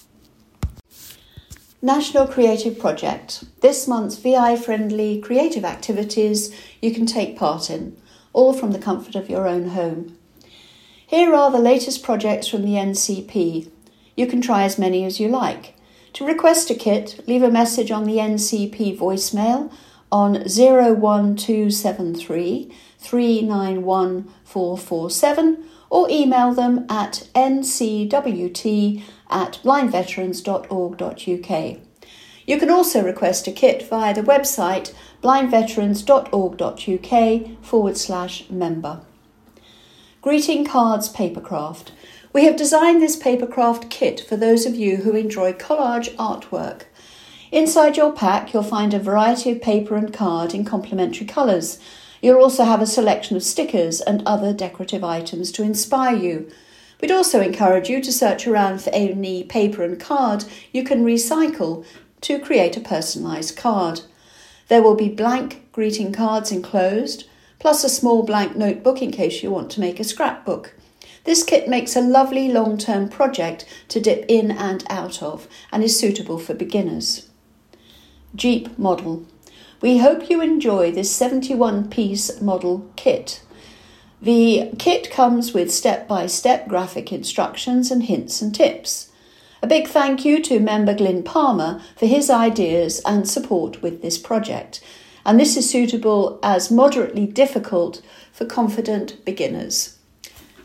National Creative Project. This month's V I-friendly creative activities you can take part in, all from the comfort of your own home. Here are the latest projects from the N C P. You can try as many as you like. To request a kit, leave a message on the N C P voicemail on zero one two seven three, three nine one four four seven or email them at n c w t at blind veterans dot org dot u k. You can also request a kit via the website blind veterans dot org dot u k forward slash member. Greeting Cards Papercraft. We have designed this papercraft kit for those of you who enjoy collage artwork. Inside your pack, you'll find a variety of paper and card in complementary colours. You'll also have a selection of stickers and other decorative items to inspire you. We'd also encourage you to search around for any paper and card you can recycle to create a personalised card. There will be blank greeting cards enclosed, plus a small blank notebook in case you want to make a scrapbook. This kit makes a lovely long-term project to dip in and out of and is suitable for beginners. Jeep Model. We hope you enjoy this seventy-one piece model kit. The kit comes with step-by-step graphic instructions and hints and tips. A big thank you to member Glyn Palmer for his ideas and support with this project, and this is suitable as moderately difficult for confident beginners.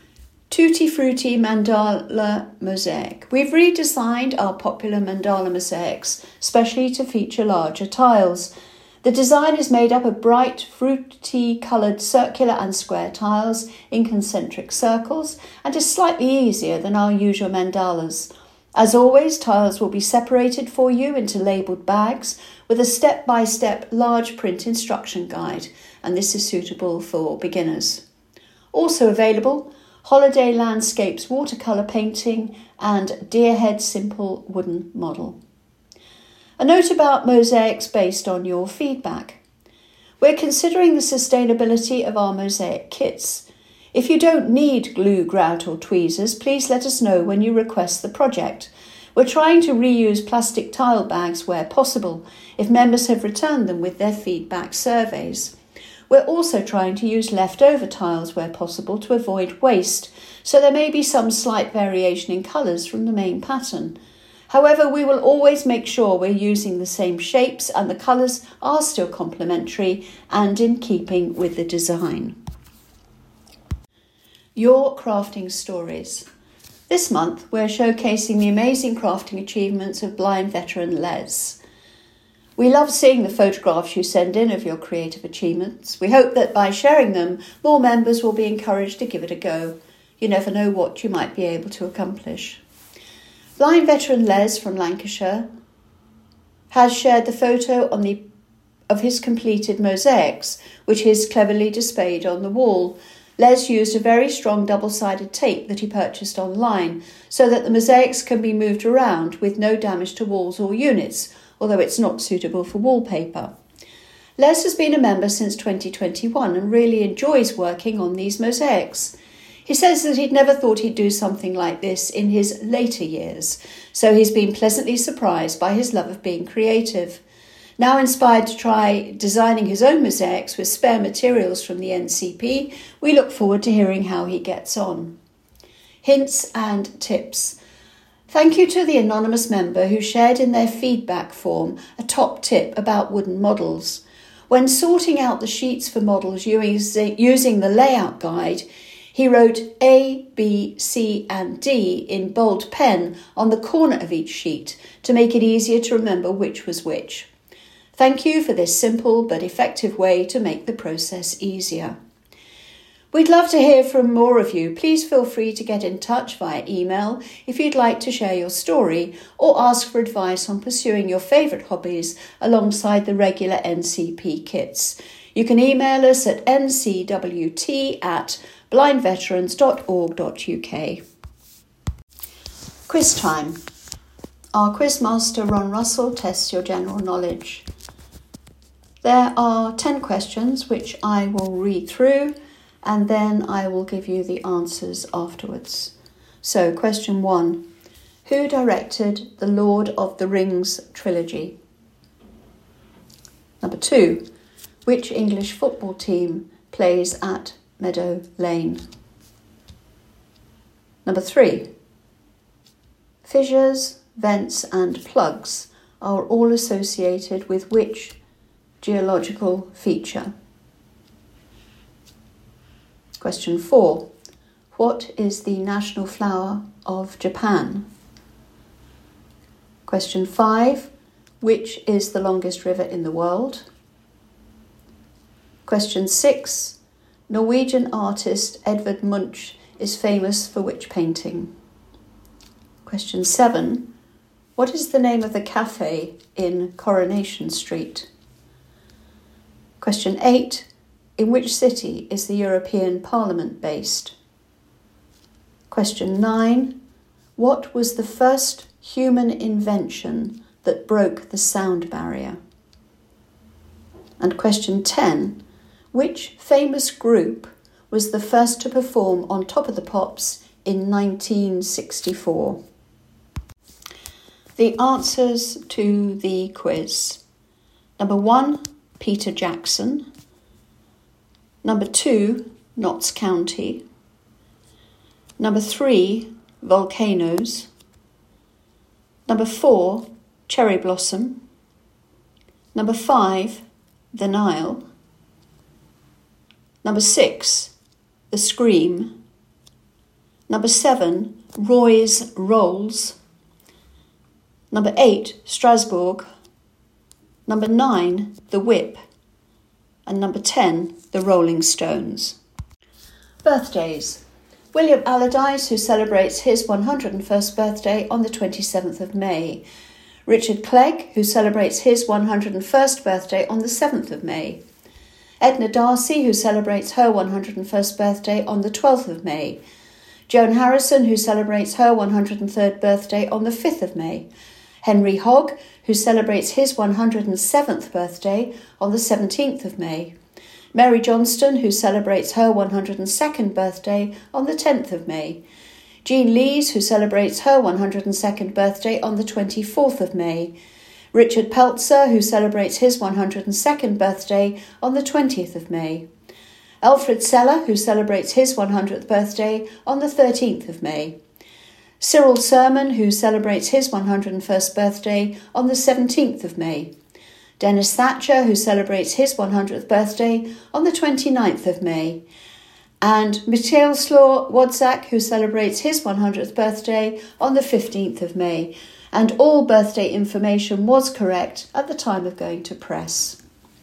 Tutti Frutti Mandala Mosaic. We've redesigned our popular mandala mosaics, especially to feature larger tiles. The design is made up of bright, fruity coloured circular and square tiles in concentric circles and is slightly easier than our usual mandalas. As always, tiles will be separated for you into labelled bags with a step-by-step large print instruction guide, and this is suitable for beginners. Also available, Holiday Landscapes watercolour painting and Deerhead simple wooden model. A note about mosaics based on your feedback. We're considering the sustainability of our mosaic kits. If you don't need glue, grout or tweezers, please let us know when you request the project. We're trying to reuse plastic tile bags where possible, if members have returned them with their feedback surveys. We're also trying to use leftover tiles where possible to avoid waste, so there may be some slight variation in colours from the main pattern. However, we will always make sure we're using the same shapes and the colours are still complementary and in keeping with the design. Your crafting stories. This month, we're showcasing the amazing crafting achievements of blind veteran Les. We love seeing the photographs you send in of your creative achievements. We hope that by sharing them, more members will be encouraged to give it a go. You never know what you might be able to accomplish. Blind veteran Les from Lancashire has shared the photo on the of his completed mosaics, which is cleverly displayed on the wall. Les used a very strong double-sided tape that he purchased online so that the mosaics can be moved around with no damage to walls or units, although it's not suitable for wallpaper. Les has been a member since twenty twenty-one and really enjoys working on these mosaics. He says that he'd never thought he'd do something like this in his later years, so he's been pleasantly surprised by his love of being creative. Now inspired to try designing his own mosaics with spare materials from the N C P, we look forward to hearing how he gets on. Hints and tips. Thank you to the anonymous member who shared in their feedback form a top tip about wooden models. When sorting out the sheets for models using the layout guide, he wrote A, B, C and D in bold pen on the corner of each sheet to make it easier to remember which was which. Thank you for this simple but effective way to make the process easier. We'd love to hear from more of you. Please feel free to get in touch via email if you'd like to share your story or ask for advice on pursuing your favourite hobbies alongside the regular N C P kits. You can email us at n c w t at blind veterans dot org dot u k. Quiz time. Our quizmaster Ron Russell tests your general knowledge. There are ten questions which I will read through and then I will give you the answers afterwards. So, question one. Who directed the Lord of the Rings trilogy? Number two. Which English football team plays at Meadow Lane? Number three. Fissures, vents and plugs are all associated with which geological feature? Question four. What is the national flower of Japan? Question five. Which is the longest river in the world? Question six. Norwegian artist Edvard Munch is famous for which painting? Question seven. What is the name of the cafe in Coronation Street? Question eight. In which city is the European Parliament based? Question nine. What was the first human invention that broke the sound barrier? And question ten. Which famous group was the first to perform on Top of the Pops in nineteen sixty-four? The answers to the quiz. Number one, Peter Jackson. Number two, Notts County. Number three, volcanoes. Number four, cherry blossom. Number five, the Nile. Number six, the Scream. Number seven, Roy's Rolls. Number eight, Strasbourg. Number nine, The Whip. And number ten, The Rolling Stones. Birthdays. William Allardyce, who celebrates his one hundred first birthday on the twenty-seventh of May. Richard Clegg, who celebrates his one hundred first birthday on the seventh of May. Edna Darcy, who celebrates her one hundred first birthday on the twelfth of May. Joan Harrison, who celebrates her one hundred third birthday on the fifth of May. Henry Hogg, who celebrates his one hundred seventh birthday on the seventeenth of May. Mary Johnston, who celebrates her one hundred second birthday on the tenth of May. Jean Lees, who celebrates her one hundred second birthday on the twenty-fourth of May. Richard Peltzer, who celebrates his one hundred second birthday on the twentieth of May. Alfred Seller, who celebrates his one hundredth birthday on the thirteenth of May. Cyril Sermon, who celebrates his one hundred first birthday on the seventeenth of May. Dennis Thatcher, who celebrates his one hundredth birthday on the twenty-ninth of May. And Mieczysław Wodczak, who celebrates his one hundredth birthday on the fifteenth of May. And all birthday information was correct at the time of going to press.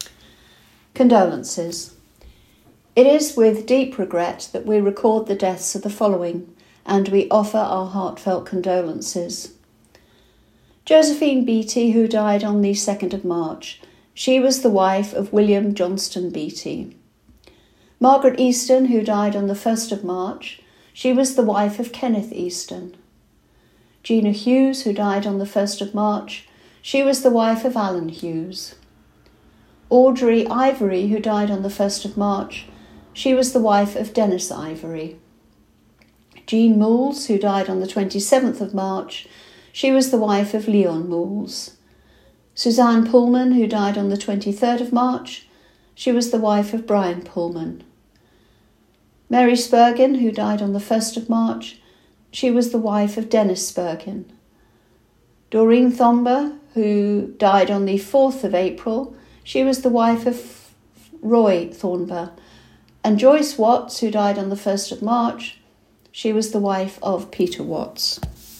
Condolences. It is with deep regret that we record the deaths of the following, and we offer our heartfelt condolences. Josephine Beattie, who died on the second of March. She was the wife of William Johnston Beattie. Margaret Easton, who died on the first of March. She was the wife of Kenneth Easton. Gina Hughes, who died on the first of March. She was the wife of Alan Hughes. Audrey Ivory, who died on the first of March. She was the wife of Dennis Ivory. Jean Moules, who died on the twenty-seventh of March. She was the wife of Leon Moules. Suzanne Pullman, who died on the twenty-third of March. She was the wife of Brian Pullman. Mary Spurgin, who died on the first of March. She was the wife of Dennis Spurgin. Doreen Thomber, who died on the fourth of April. She was the wife of Roy Thornber. And Joyce Watts, who died on the first of March. She was the wife of Peter Watts.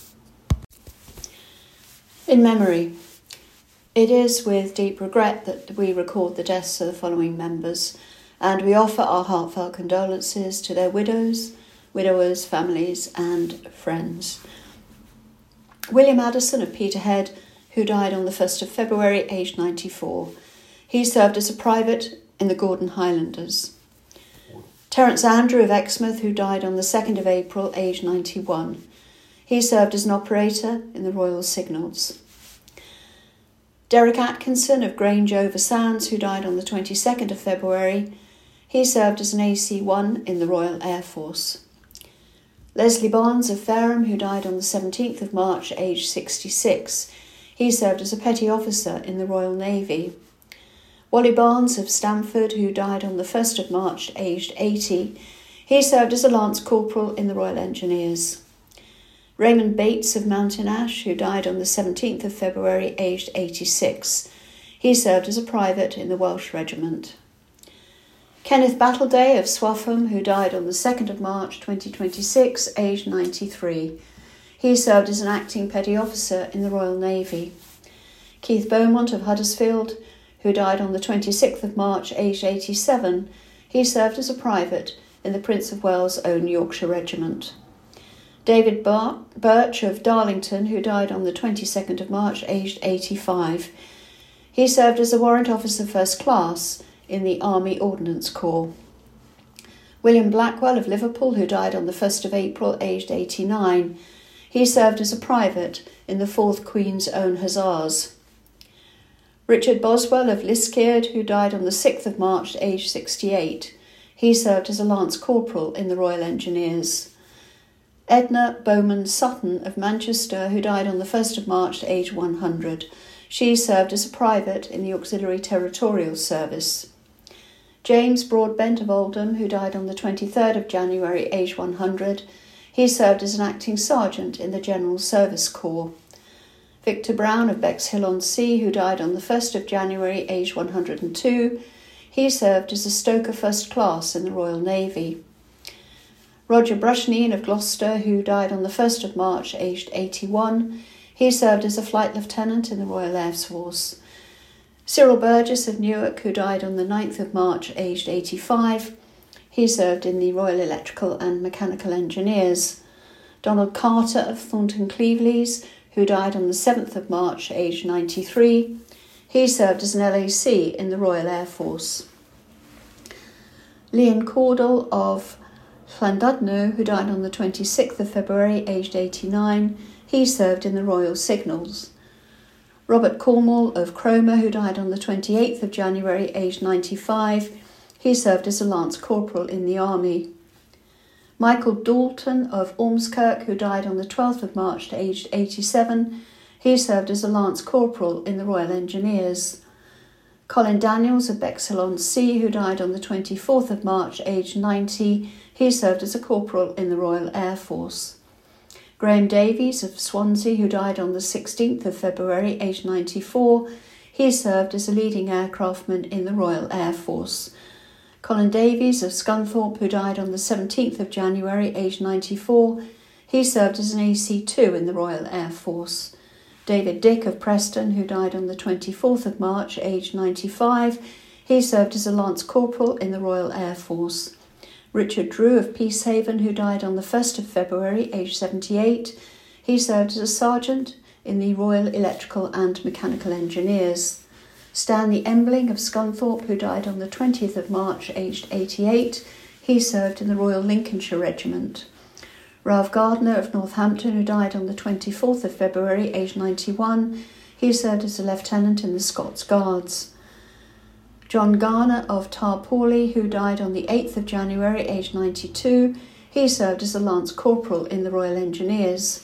In memory. It is with deep regret that we record the deaths of the following members, and we offer our heartfelt condolences to their widows, widowers, families and friends. William Addison of Peterhead, who died on the first of February, aged ninety-four. He served as a private in the Gordon Highlanders. Terence Andrew of Exmouth, who died on the second of April, aged ninety-one. He served as an operator in the Royal Signals. Derek Atkinson of Grange over Sands, who died on the twenty-second of February. He served as an A C one in the Royal Air Force. Leslie Barnes of Fareham, who died on the seventeenth of March, aged sixty-six. He served as a petty officer in the Royal Navy. Wally Barnes of Stamford, who died on the first of March, aged eighty. He served as a Lance Corporal in the Royal Engineers. Raymond Bates of Mountain Ash, who died on the seventeenth of February, aged eighty-six. He served as a private in the Welsh Regiment. Kenneth Battleday of Swaffham, who died on the second of March, twenty twenty-six, aged ninety-three. He served as an acting petty officer in the Royal Navy. Keith Beaumont of Huddersfield, who died on the twenty-sixth of March, aged eighty-seven. He served as a private in the Prince of Wales' own Yorkshire Regiment. David Bar- Birch of Darlington, who died on the twenty-second of March, aged eighty-five. He served as a warrant officer first class in the Army Ordnance Corps. William Blackwell of Liverpool, who died on the first of April, aged eighty-nine. He served as a private in the fourth Queen's Own Hussars. Richard Boswell of Liskeard, who died on the sixth of March, aged sixty-eight. He served as a Lance Corporal in the Royal Engineers. Edna Bowman Sutton of Manchester, who died on the first of March, aged one hundred. She served as a private in the Auxiliary Territorial Service. James Broadbent of Oldham, who died on the twenty-third of January, aged one hundred. He served as an acting sergeant in the General Service Corps. Victor Brown of Bexhill-on-Sea, who died on the first of January, aged one hundred two. He served as a stoker first class in the Royal Navy. Roger Brushneen of Gloucester, who died on the first of March, aged eighty-one. He served as a flight lieutenant in the Royal Air Force. Cyril Burgess of Newark, who died on the ninth of March, aged eighty-five. He served in the Royal Electrical and Mechanical Engineers. Donald Carter of Thornton Cleveleys, who died on the seventh of March, aged ninety-three. He served as an L A C in the Royal Air Force. Leon Caudle of Llandudno, who died on the twenty-sixth of February, aged eighty-nine. He served in the Royal Signals. Robert Cornwall of Cromer, who died on the twenty-eighth of January, aged ninety-five. He served as a Lance Corporal in the Army. Michael Dalton of Ormskirk, who died on the twelfth of March, aged eighty-seven. He served as a Lance Corporal in the Royal Engineers. Colin Daniels of Bexhill-on-Sea, who died on the twenty-fourth of March, aged ninety. He served as a Corporal in the Royal Air Force. Graham Davies of Swansea, who died on the sixteenth of February, aged ninety-four. He served as a leading aircraftman in the Royal Air Force. Colin Davies of Scunthorpe, who died on the seventeenth of January, aged ninety-four. He served as an A C two in the Royal Air Force. David Dick of Preston, who died on the twenty-fourth of March, aged ninety-five. He served as a Lance Corporal in the Royal Air Force. Richard Drew of Peacehaven, who died on the first of February, aged seventy-eight. He served as a Sergeant in the Royal Electrical and Mechanical Engineers. Stanley Embling of Scunthorpe, who died on the twentieth of March, aged eighty-eight. He served in the Royal Lincolnshire Regiment. Ralph Gardner of Northampton, who died on the twenty-fourth of February, aged ninety-one. He served as a lieutenant in the Scots Guards. John Garner of Tarporley, who died on the eighth of January, aged ninety-two. He served as a Lance Corporal in the Royal Engineers.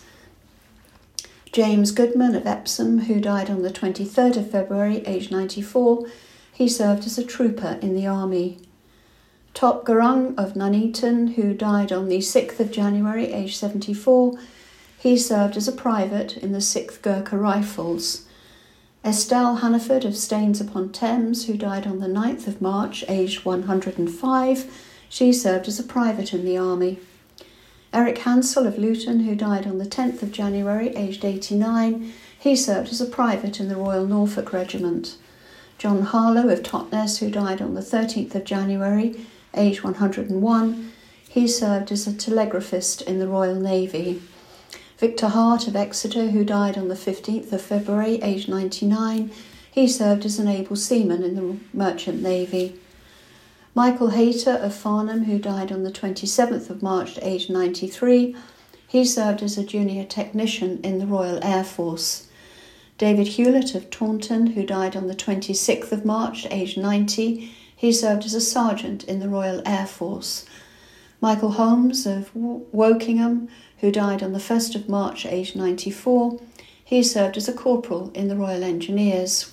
James Goodman of Epsom, who died on the twenty-third of February, aged ninety-four. He served as a trooper in the Army. Top Garung of Nuneaton, who died on the sixth of January, aged seventy-four. He served as a private in the sixth Gurkha Rifles. Estelle Hannaford of Staines-upon-Thames, who died on the ninth of March, aged one hundred and five. She served as a private in the Army. Eric Hansel of Luton, who died on the tenth of January, aged eighty-nine. He served as a private in the Royal Norfolk Regiment. John Harlow of Totnes, who died on the thirteenth of January, aged one hundred and one. He served as a telegraphist in the Royal Navy. Victor Hart of Exeter, who died on the fifteenth of February, aged ninety-nine. He served as an able seaman in the Merchant Navy. Michael Hayter of Farnham, who died on the twenty-seventh of March, aged ninety-three. He served as a junior technician in the Royal Air Force. David Hewlett of Taunton, who died on the twenty-sixth of March, aged ninety. He served as a sergeant in the Royal Air Force. Michael Holmes of Wokingham, who died on the first of March, aged ninety-four. He served as a corporal in the Royal Engineers.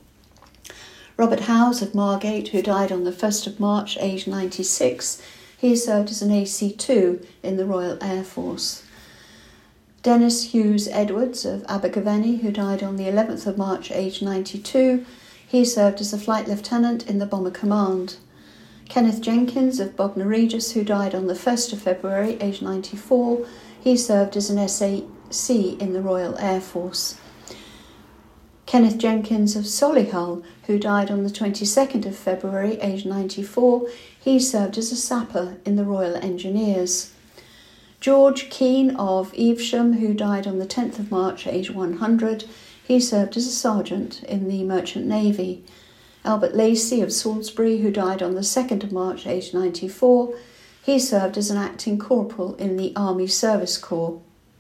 Robert Howes of Margate, who died on the first of March, aged ninety-six. He served as an A C two in the Royal Air Force. Dennis Hughes Edwards of Abergavenny, who died on the eleventh of March, aged ninety-two. He served as a flight lieutenant in the Bomber Command. Kenneth Jenkins of Bognor Regis, who died on the first of February, aged ninety-four. He served as an S A C in the Royal Air Force. Kenneth Jenkins of Solihull, who died on the twenty-second of February, aged ninety-four. He served as a sapper in the Royal Engineers. George Keane of Evesham, who died on the tenth of March, aged one hundred. He served as a sergeant in the Merchant Navy. Albert Lacey of Salisbury, who died on the second of March, aged ninety-four. He served as an acting corporal in the Army Service Corps.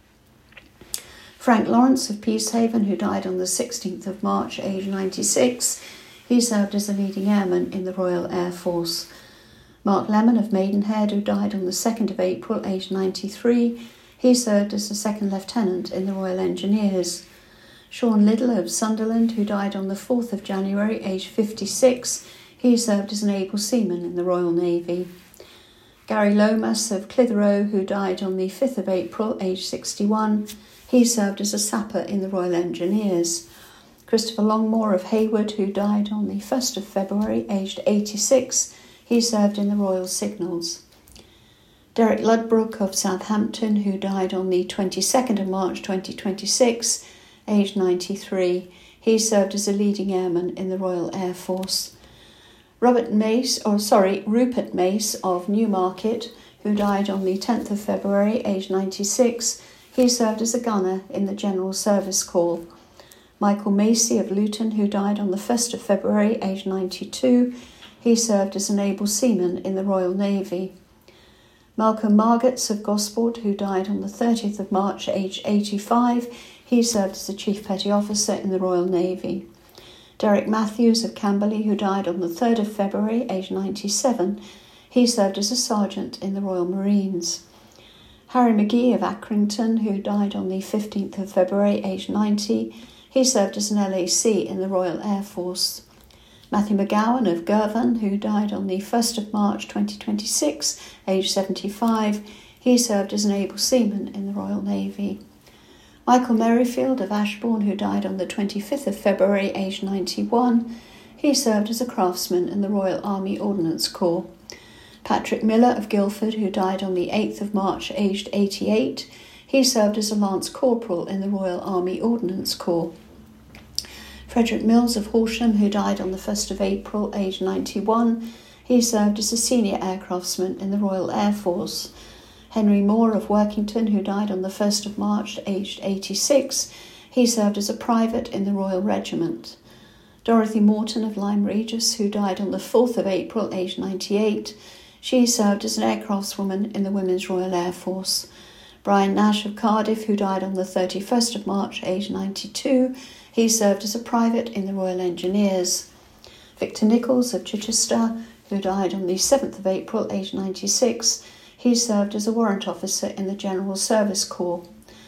Frank Lawrence of Peacehaven, who died on the sixteenth of March, aged ninety-six. He served as a leading airman in the Royal Air Force. Mark Lemon of Maidenhead, who died on the second of April, aged ninety-three. He served as a second lieutenant in the Royal Engineers. Sean Liddell of Sunderland, who died on the fourth of January, aged fifty-six. He served as an able seaman in the Royal Navy. Gary Lomas of Clitheroe, who died on the fifth of April, aged sixty-one. He served as a sapper in the Royal Engineers. Christopher Longmore of Hayward, who died on the first of February, aged eighty-six. He served in the Royal Signals. Derek Ludbrook of Southampton, who died on the twenty-second of March twenty twenty-six, aged ninety-three. He served as a leading airman in the Royal Air Force. Robert Mace, or sorry, Rupert Mace of Newmarket, who died on the tenth of February, aged ninety-six. He served as a gunner in the General Service Corps. Michael Macy of Luton, who died on the first of February, aged ninety-two. He served as an able seaman in the Royal Navy. Malcolm Margetts of Gosport, who died on the thirtieth of March, aged eighty-five. He served as a Chief Petty Officer in the Royal Navy. Derek Matthews of Camberley, who died on the third of February, aged ninety-seven. He served as a sergeant in the Royal Marines. Harry McGee of Accrington, who died on the fifteenth of February, aged ninety. He served as an L A C in the Royal Air Force. Matthew McGowan of Girvan, who died on the first of March twenty twenty-six, aged seventy-five. He served as an able seaman in the Royal Navy. Michael Merrifield of Ashbourne, who died on the twenty-fifth of February, aged ninety-one. He served as a craftsman in the Royal Army Ordnance Corps. Patrick Miller of Guildford, who died on the eighth of March, aged eighty-eight. He served as a Lance Corporal in the Royal Army Ordnance Corps. Frederick Mills of Horsham, who died on the first of April, aged ninety-one. He served as a senior aircraftsman in the Royal Air Force. Henry Moore of Workington, who died on the first of March, aged eighty-six. He served as a private in the Royal Regiment. Dorothy Morton of Lyme Regis, who died on the fourth of April, aged ninety-eight. She served as an aircraftswoman in the Women's Royal Air Force. Brian Nash of Cardiff, who died on the thirty-first of March, aged ninety-two. He served as a private in the Royal Engineers. Victor Nichols of Chichester, who died on the seventh of April, aged ninety-six. He served as a warrant officer in the General Service Corps.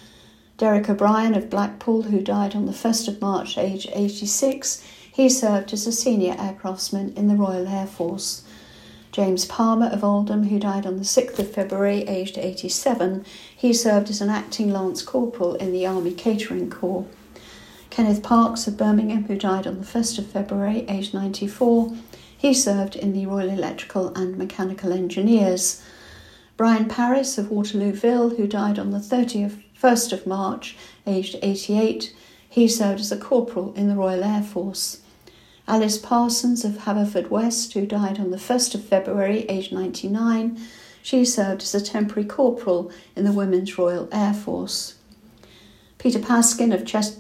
Derek O'Brien of Blackpool, who died on the first of March, aged eighty-six. He served as a senior aircraftsman in the Royal Air Force. James Palmer of Oldham, who died on the sixth of February, aged eighty-seven. He served as an acting Lance Corporal in the Army Catering Corps. Kenneth Parks of Birmingham, who died on the first of February, aged ninety-four. He served in the Royal Electrical and Mechanical Engineers. Brian Paris of Waterlooville, who died on the thirty-first of March, aged eighty-eight. He served as a corporal in the Royal Air Force. Alice Parsons of Haverfordwest, who died on the first of February, aged ninety-nine. She served as a temporary corporal in the Women's Royal Air Force. Peter Paskin of Chester,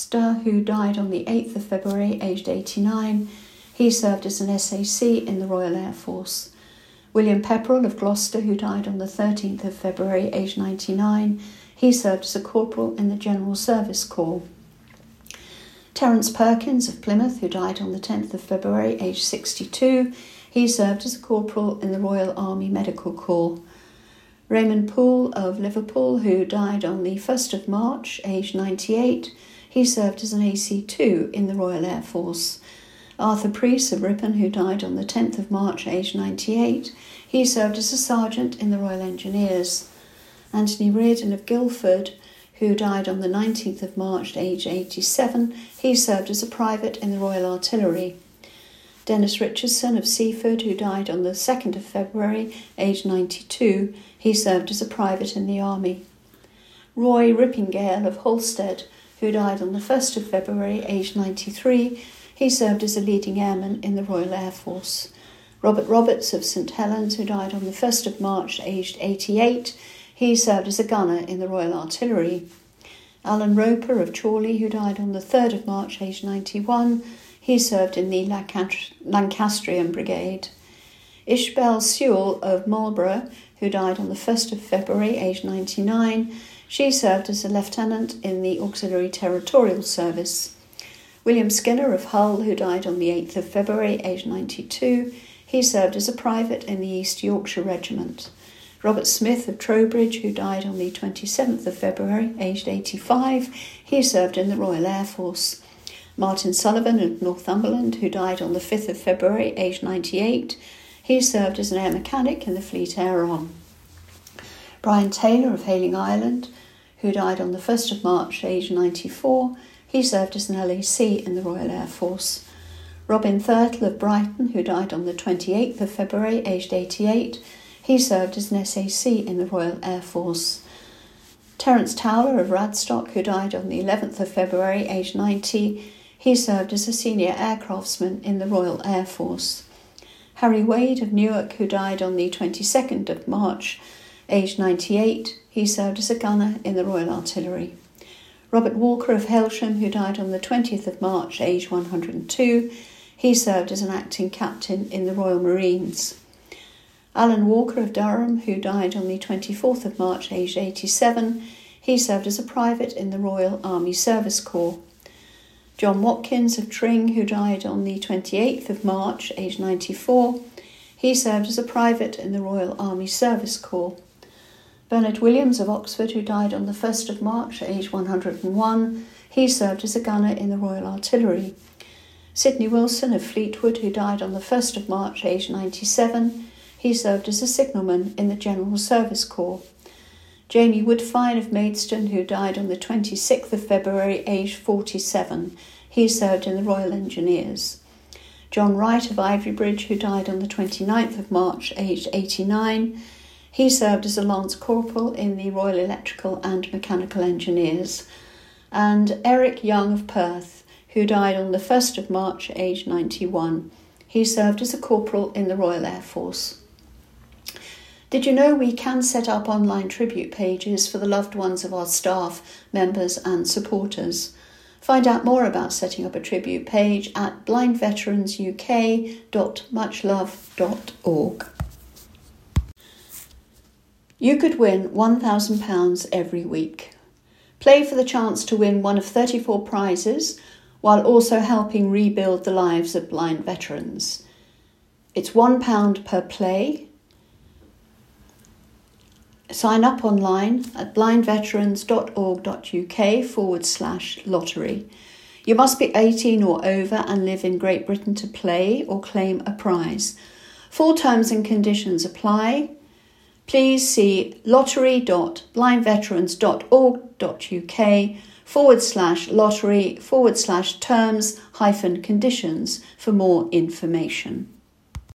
who died on the eighth of February, aged eighty-nine. He served as an S A C in the Royal Air Force. William Pepperell of Gloucester, who died on the thirteenth of February, aged ninety-nine. He served as a corporal in the General Service Corps. Terence Perkins of Plymouth, who died on the tenth of February, aged sixty-two. He served as a corporal in the Royal Army Medical Corps. Raymond Poole of Liverpool, who died on the first of March, aged ninety-eight. He served as an A C two in the Royal Air Force. Arthur Preece of Ripon, who died on the tenth of March, aged ninety-eight. He served as a sergeant in the Royal Engineers. Anthony Reardon of Guildford, who died on the nineteenth of March, aged eighty-seven. He served as a private in the Royal Artillery. Dennis Richardson of Seaford, who died on the second of February, aged ninety-two. He served as a private in the Army. Roy Rippingale of Halstead, who died on the first of February, aged ninety-three. He served as a leading airman in the Royal Air Force. Robert Roberts of St Helens, who died on the first of March, aged eighty-eight. He served as a gunner in the Royal Artillery. Alan Roper of Chorley, who died on the third of March, aged ninety-one. He served in the Lancastrian Brigade. Ishbel Sewell of Marlborough, who died on the first of February, aged ninety-nine. She served as a lieutenant in the Auxiliary Territorial Service. William Skinner of Hull, who died on the eighth of February, aged ninety-two. He served as a private in the East Yorkshire Regiment. Robert Smith of Trowbridge, who died on the twenty-seventh of February, aged eighty-five. He served in the Royal Air Force. Martin Sullivan of Northumberland, who died on the fifth of February, aged ninety-eight. He served as an air mechanic in the Fleet Air Arm. Brian Taylor of Hayling Island, who died on the first of March, aged ninety-four. He served as an L A C in the Royal Air Force. Robin Thurtle of Brighton, who died on the twenty-eighth of February, aged eighty-eight. He served as an S A C in the Royal Air Force. Terence Towler of Radstock, who died on the eleventh of February, aged ninety, he served as a senior aircraftsman in the Royal Air Force. Harry Wade of Newark, who died on the twenty-second of March, aged ninety-eight, he served as a gunner in the Royal Artillery. Robert Walker of Hailsham, who died on the twentieth of March, aged one hundred and two, he served as an acting captain in the Royal Marines. Alan Walker of Durham, who died on the twenty-fourth of March, aged eighty-seven, he served as a private in the Royal Army Service Corps. John Watkins of Tring, who died on the twenty-eighth of March, aged ninety-four, he served as a private in the Royal Army Service Corps. Bernard Williams of Oxford, who died on the first of March, aged one hundred and one, he served as a gunner in the Royal Artillery. Sidney Wilson of Fleetwood, who died on the first of March, aged ninety-seven, he served as a signalman in the General Service Corps. Jamie Woodfine of Maidstone, who died on the twenty-sixth of February, aged forty-seven, he served in the Royal Engineers. John Wright of Ivorybridge, who died on the twenty-ninth of March, aged eighty-nine, he served as a Lance Corporal in the Royal Electrical and Mechanical Engineers. And Eric Young of Perth, who died on the first of March, aged ninety-one, he served as a corporal in the Royal Air Force. Did you know we can set up online tribute pages for the loved ones of our staff, members and supporters? Find out more about setting up a tribute page at blind veterans U K dot much love dot org. You could win one thousand pounds every week. Play for the chance to win one of thirty-four prizes while also helping rebuild the lives of blind veterans. It's one pound per play. Sign up online at blind veterans dot org dot U K forward slash lottery. You must be eighteen or over and live in Great Britain to play or claim a prize. Full terms and conditions apply. Please see lottery dot blind veterans dot org dot U K forward slash lottery forward slash terms hyphen conditions for more information.